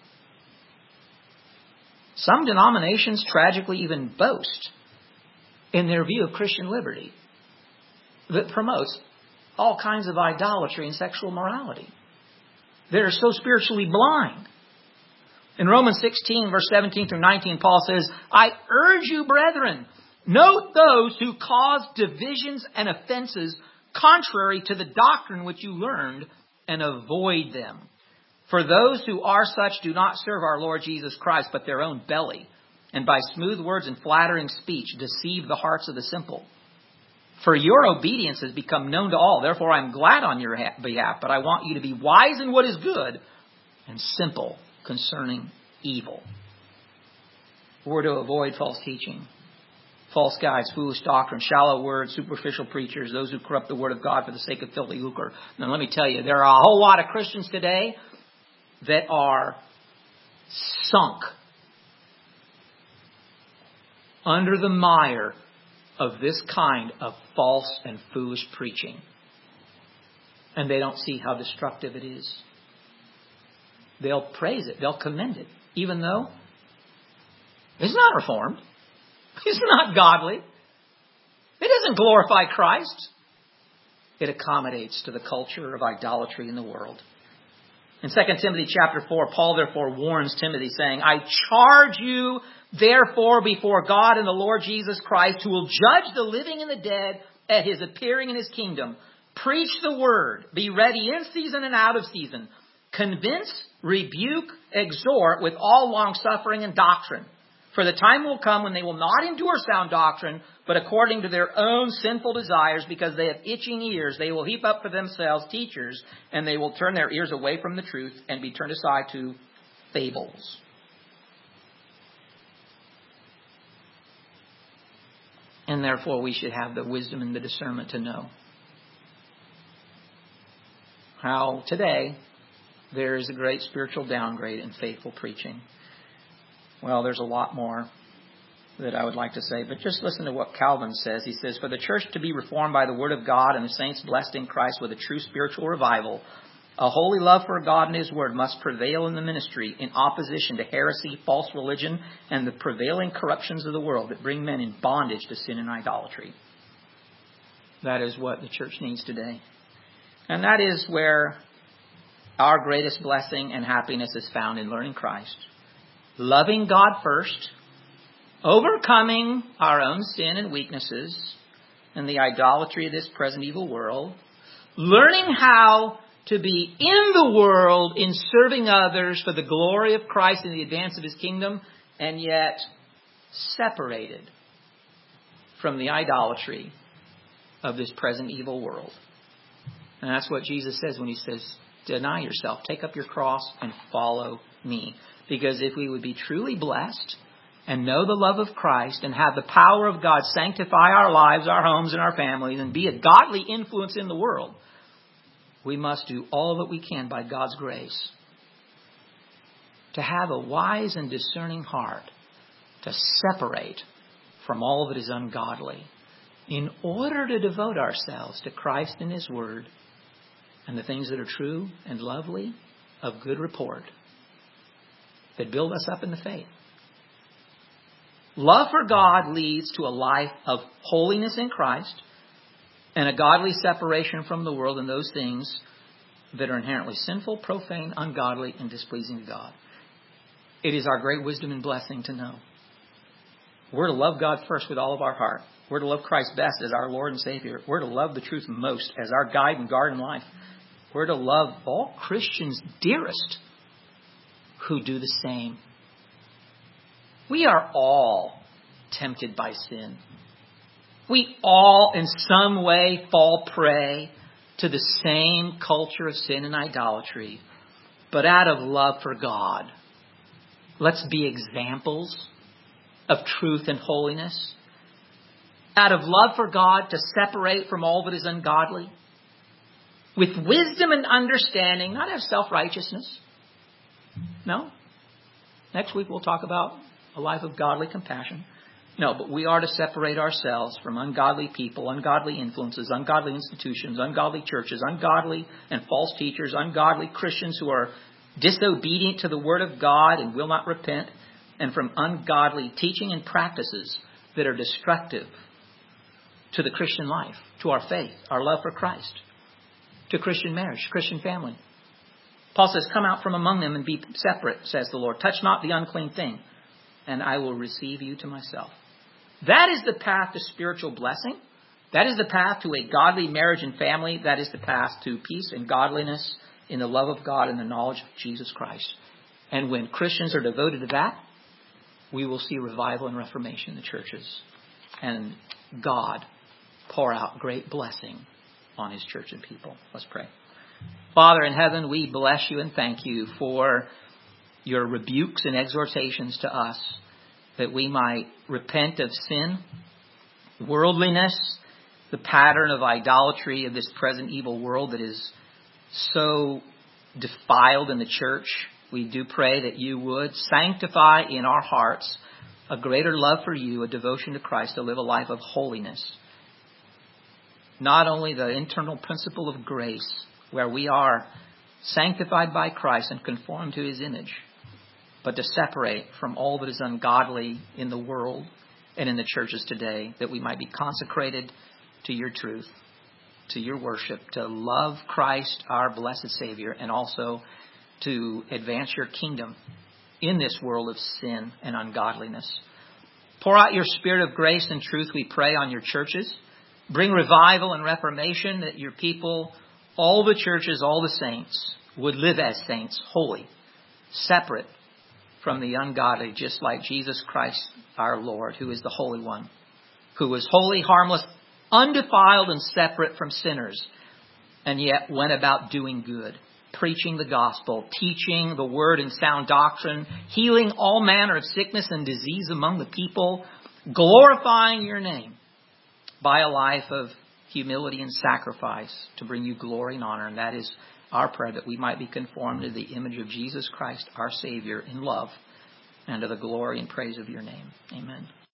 Some denominations tragically even boast in their view of Christian liberty that promotes all kinds of idolatry and sexual morality. They're so spiritually blind. In Romans 16, verse 17 through 19, Paul says, I urge you, brethren, note those who cause divisions and offenses contrary to the doctrine which you learned, and avoid them. For those who are such do not serve our Lord Jesus Christ, but their own belly, and by smooth words and flattering speech deceive the hearts of the simple. For your obedience has become known to all. Therefore I am glad on your behalf, but I want you to be wise in what is good and simple concerning evil. We're to avoid false teaching, false guides, foolish doctrine, shallow words, superficial preachers, those who corrupt the word of God for the sake of filthy lucre. Now let me tell you, there are a whole lot of Christians today that are sunk under the mire of this kind of false and foolish preaching. And they don't see how destructive it is. They'll praise it. They'll commend it. Even though it's not reformed. It's not godly. It doesn't glorify Christ. It accommodates to the culture of idolatry in the world. In 2 Timothy chapter 4, Paul therefore warns Timothy, saying, I charge you therefore before God and the Lord Jesus Christ, who will judge the living and the dead at his appearing in his kingdom. Preach the word. Be ready in season and out of season. Convince, rebuke, exhort with all longsuffering and doctrine. For the time will come when they will not endure sound doctrine, but according to their own sinful desires, because they have itching ears, they will heap up for themselves teachers, and they will turn their ears away from the truth and be turned aside to fables. And therefore we should have the wisdom and the discernment to know how today there is a great spiritual downgrade in faithful preaching. Well, there's a lot more that I would like to say, but just listen to what Calvin says. He says, for the church to be reformed by the word of God and the saints blessed in Christ with a true spiritual revival, a holy love for God and his word must prevail in the ministry in opposition to heresy, false religion, and the prevailing corruptions of the world that bring men in bondage to sin and idolatry. That is what the church needs today. And that is where our greatest blessing and happiness is found, in learning Christ. Loving God first, overcoming our own sin and weaknesses and the idolatry of this present evil world, learning how to be in the world in serving others for the glory of Christ and the advance of his kingdom, and yet separated from the idolatry of this present evil world. And that's what Jesus says when he says, deny yourself, take up your cross and follow me. Because if we would be truly blessed and know the love of Christ and have the power of God sanctify our lives, our homes, and our families, and be a godly influence in the world, we must do all that we can by God's grace to have a wise and discerning heart to separate from all that is ungodly in order to devote ourselves to Christ and his word and the things that are true and lovely, of good report, that build us up in the faith. Love for God leads to a life of holiness in Christ and a godly separation from the world and those things that are inherently sinful, profane, ungodly, and displeasing to God. It is our great wisdom and blessing to know. We're to love God first with all of our heart. We're to love Christ best as our Lord and Savior. We're to love the truth most as our guide and guard in life. We're to love all Christians dearest who do the same. We are all tempted by sin. We all in some way fall prey to the same culture of sin and idolatry. But out of love for God, let's be examples of truth and holiness. Out of love for God, to separate from all that is ungodly. With wisdom and understanding, not have self-righteousness. No. Next week we'll talk about a life of godly compassion. No, but we are to separate ourselves from ungodly people, ungodly influences, ungodly institutions, ungodly churches, ungodly and false teachers, ungodly Christians who are disobedient to the word of God and will not repent, and from ungodly teaching and practices that are destructive to the Christian life, to our faith, our love for Christ, to Christian marriage, Christian family. Paul says, come out from among them and be separate, says the Lord. Touch not the unclean thing, and I will receive you to myself. That is the path to spiritual blessing. That is the path to a godly marriage and family. That is the path to peace and godliness in the love of God and the knowledge of Jesus Christ. And when Christians are devoted to that, we will see revival and reformation in the churches. And God pour out great blessing on his church and people. Let's pray. Father in heaven, we bless you and thank you for your rebukes and exhortations to us that we might repent of sin, worldliness, the pattern of idolatry of this present evil world that is so defiled in the church. We do pray that you would sanctify in our hearts a greater love for you, a devotion to Christ, to live a life of holiness. Not only the internal principle of grace, where we are sanctified by Christ and conformed to his image, but to separate from all that is ungodly in the world and in the churches today, that we might be consecrated to your truth, to your worship, to love Christ, our blessed Savior, and also to advance your kingdom in this world of sin and ungodliness. Pour out your spirit of grace and truth, we pray, on your churches. Bring revival and reformation, that your people, all the churches, all the saints, would live as saints, holy, separate from the ungodly, just like Jesus Christ our Lord, who is the Holy One, who was holy, harmless, undefiled, and separate from sinners, and yet went about doing good, preaching the gospel, teaching the word and sound doctrine, healing all manner of sickness and disease among the people, glorifying your name by a life of humility and sacrifice to bring you glory and honor. And that is our prayer, that we might be conformed to the image of Jesus Christ, our Savior, in love, and to the glory and praise of your name. Amen.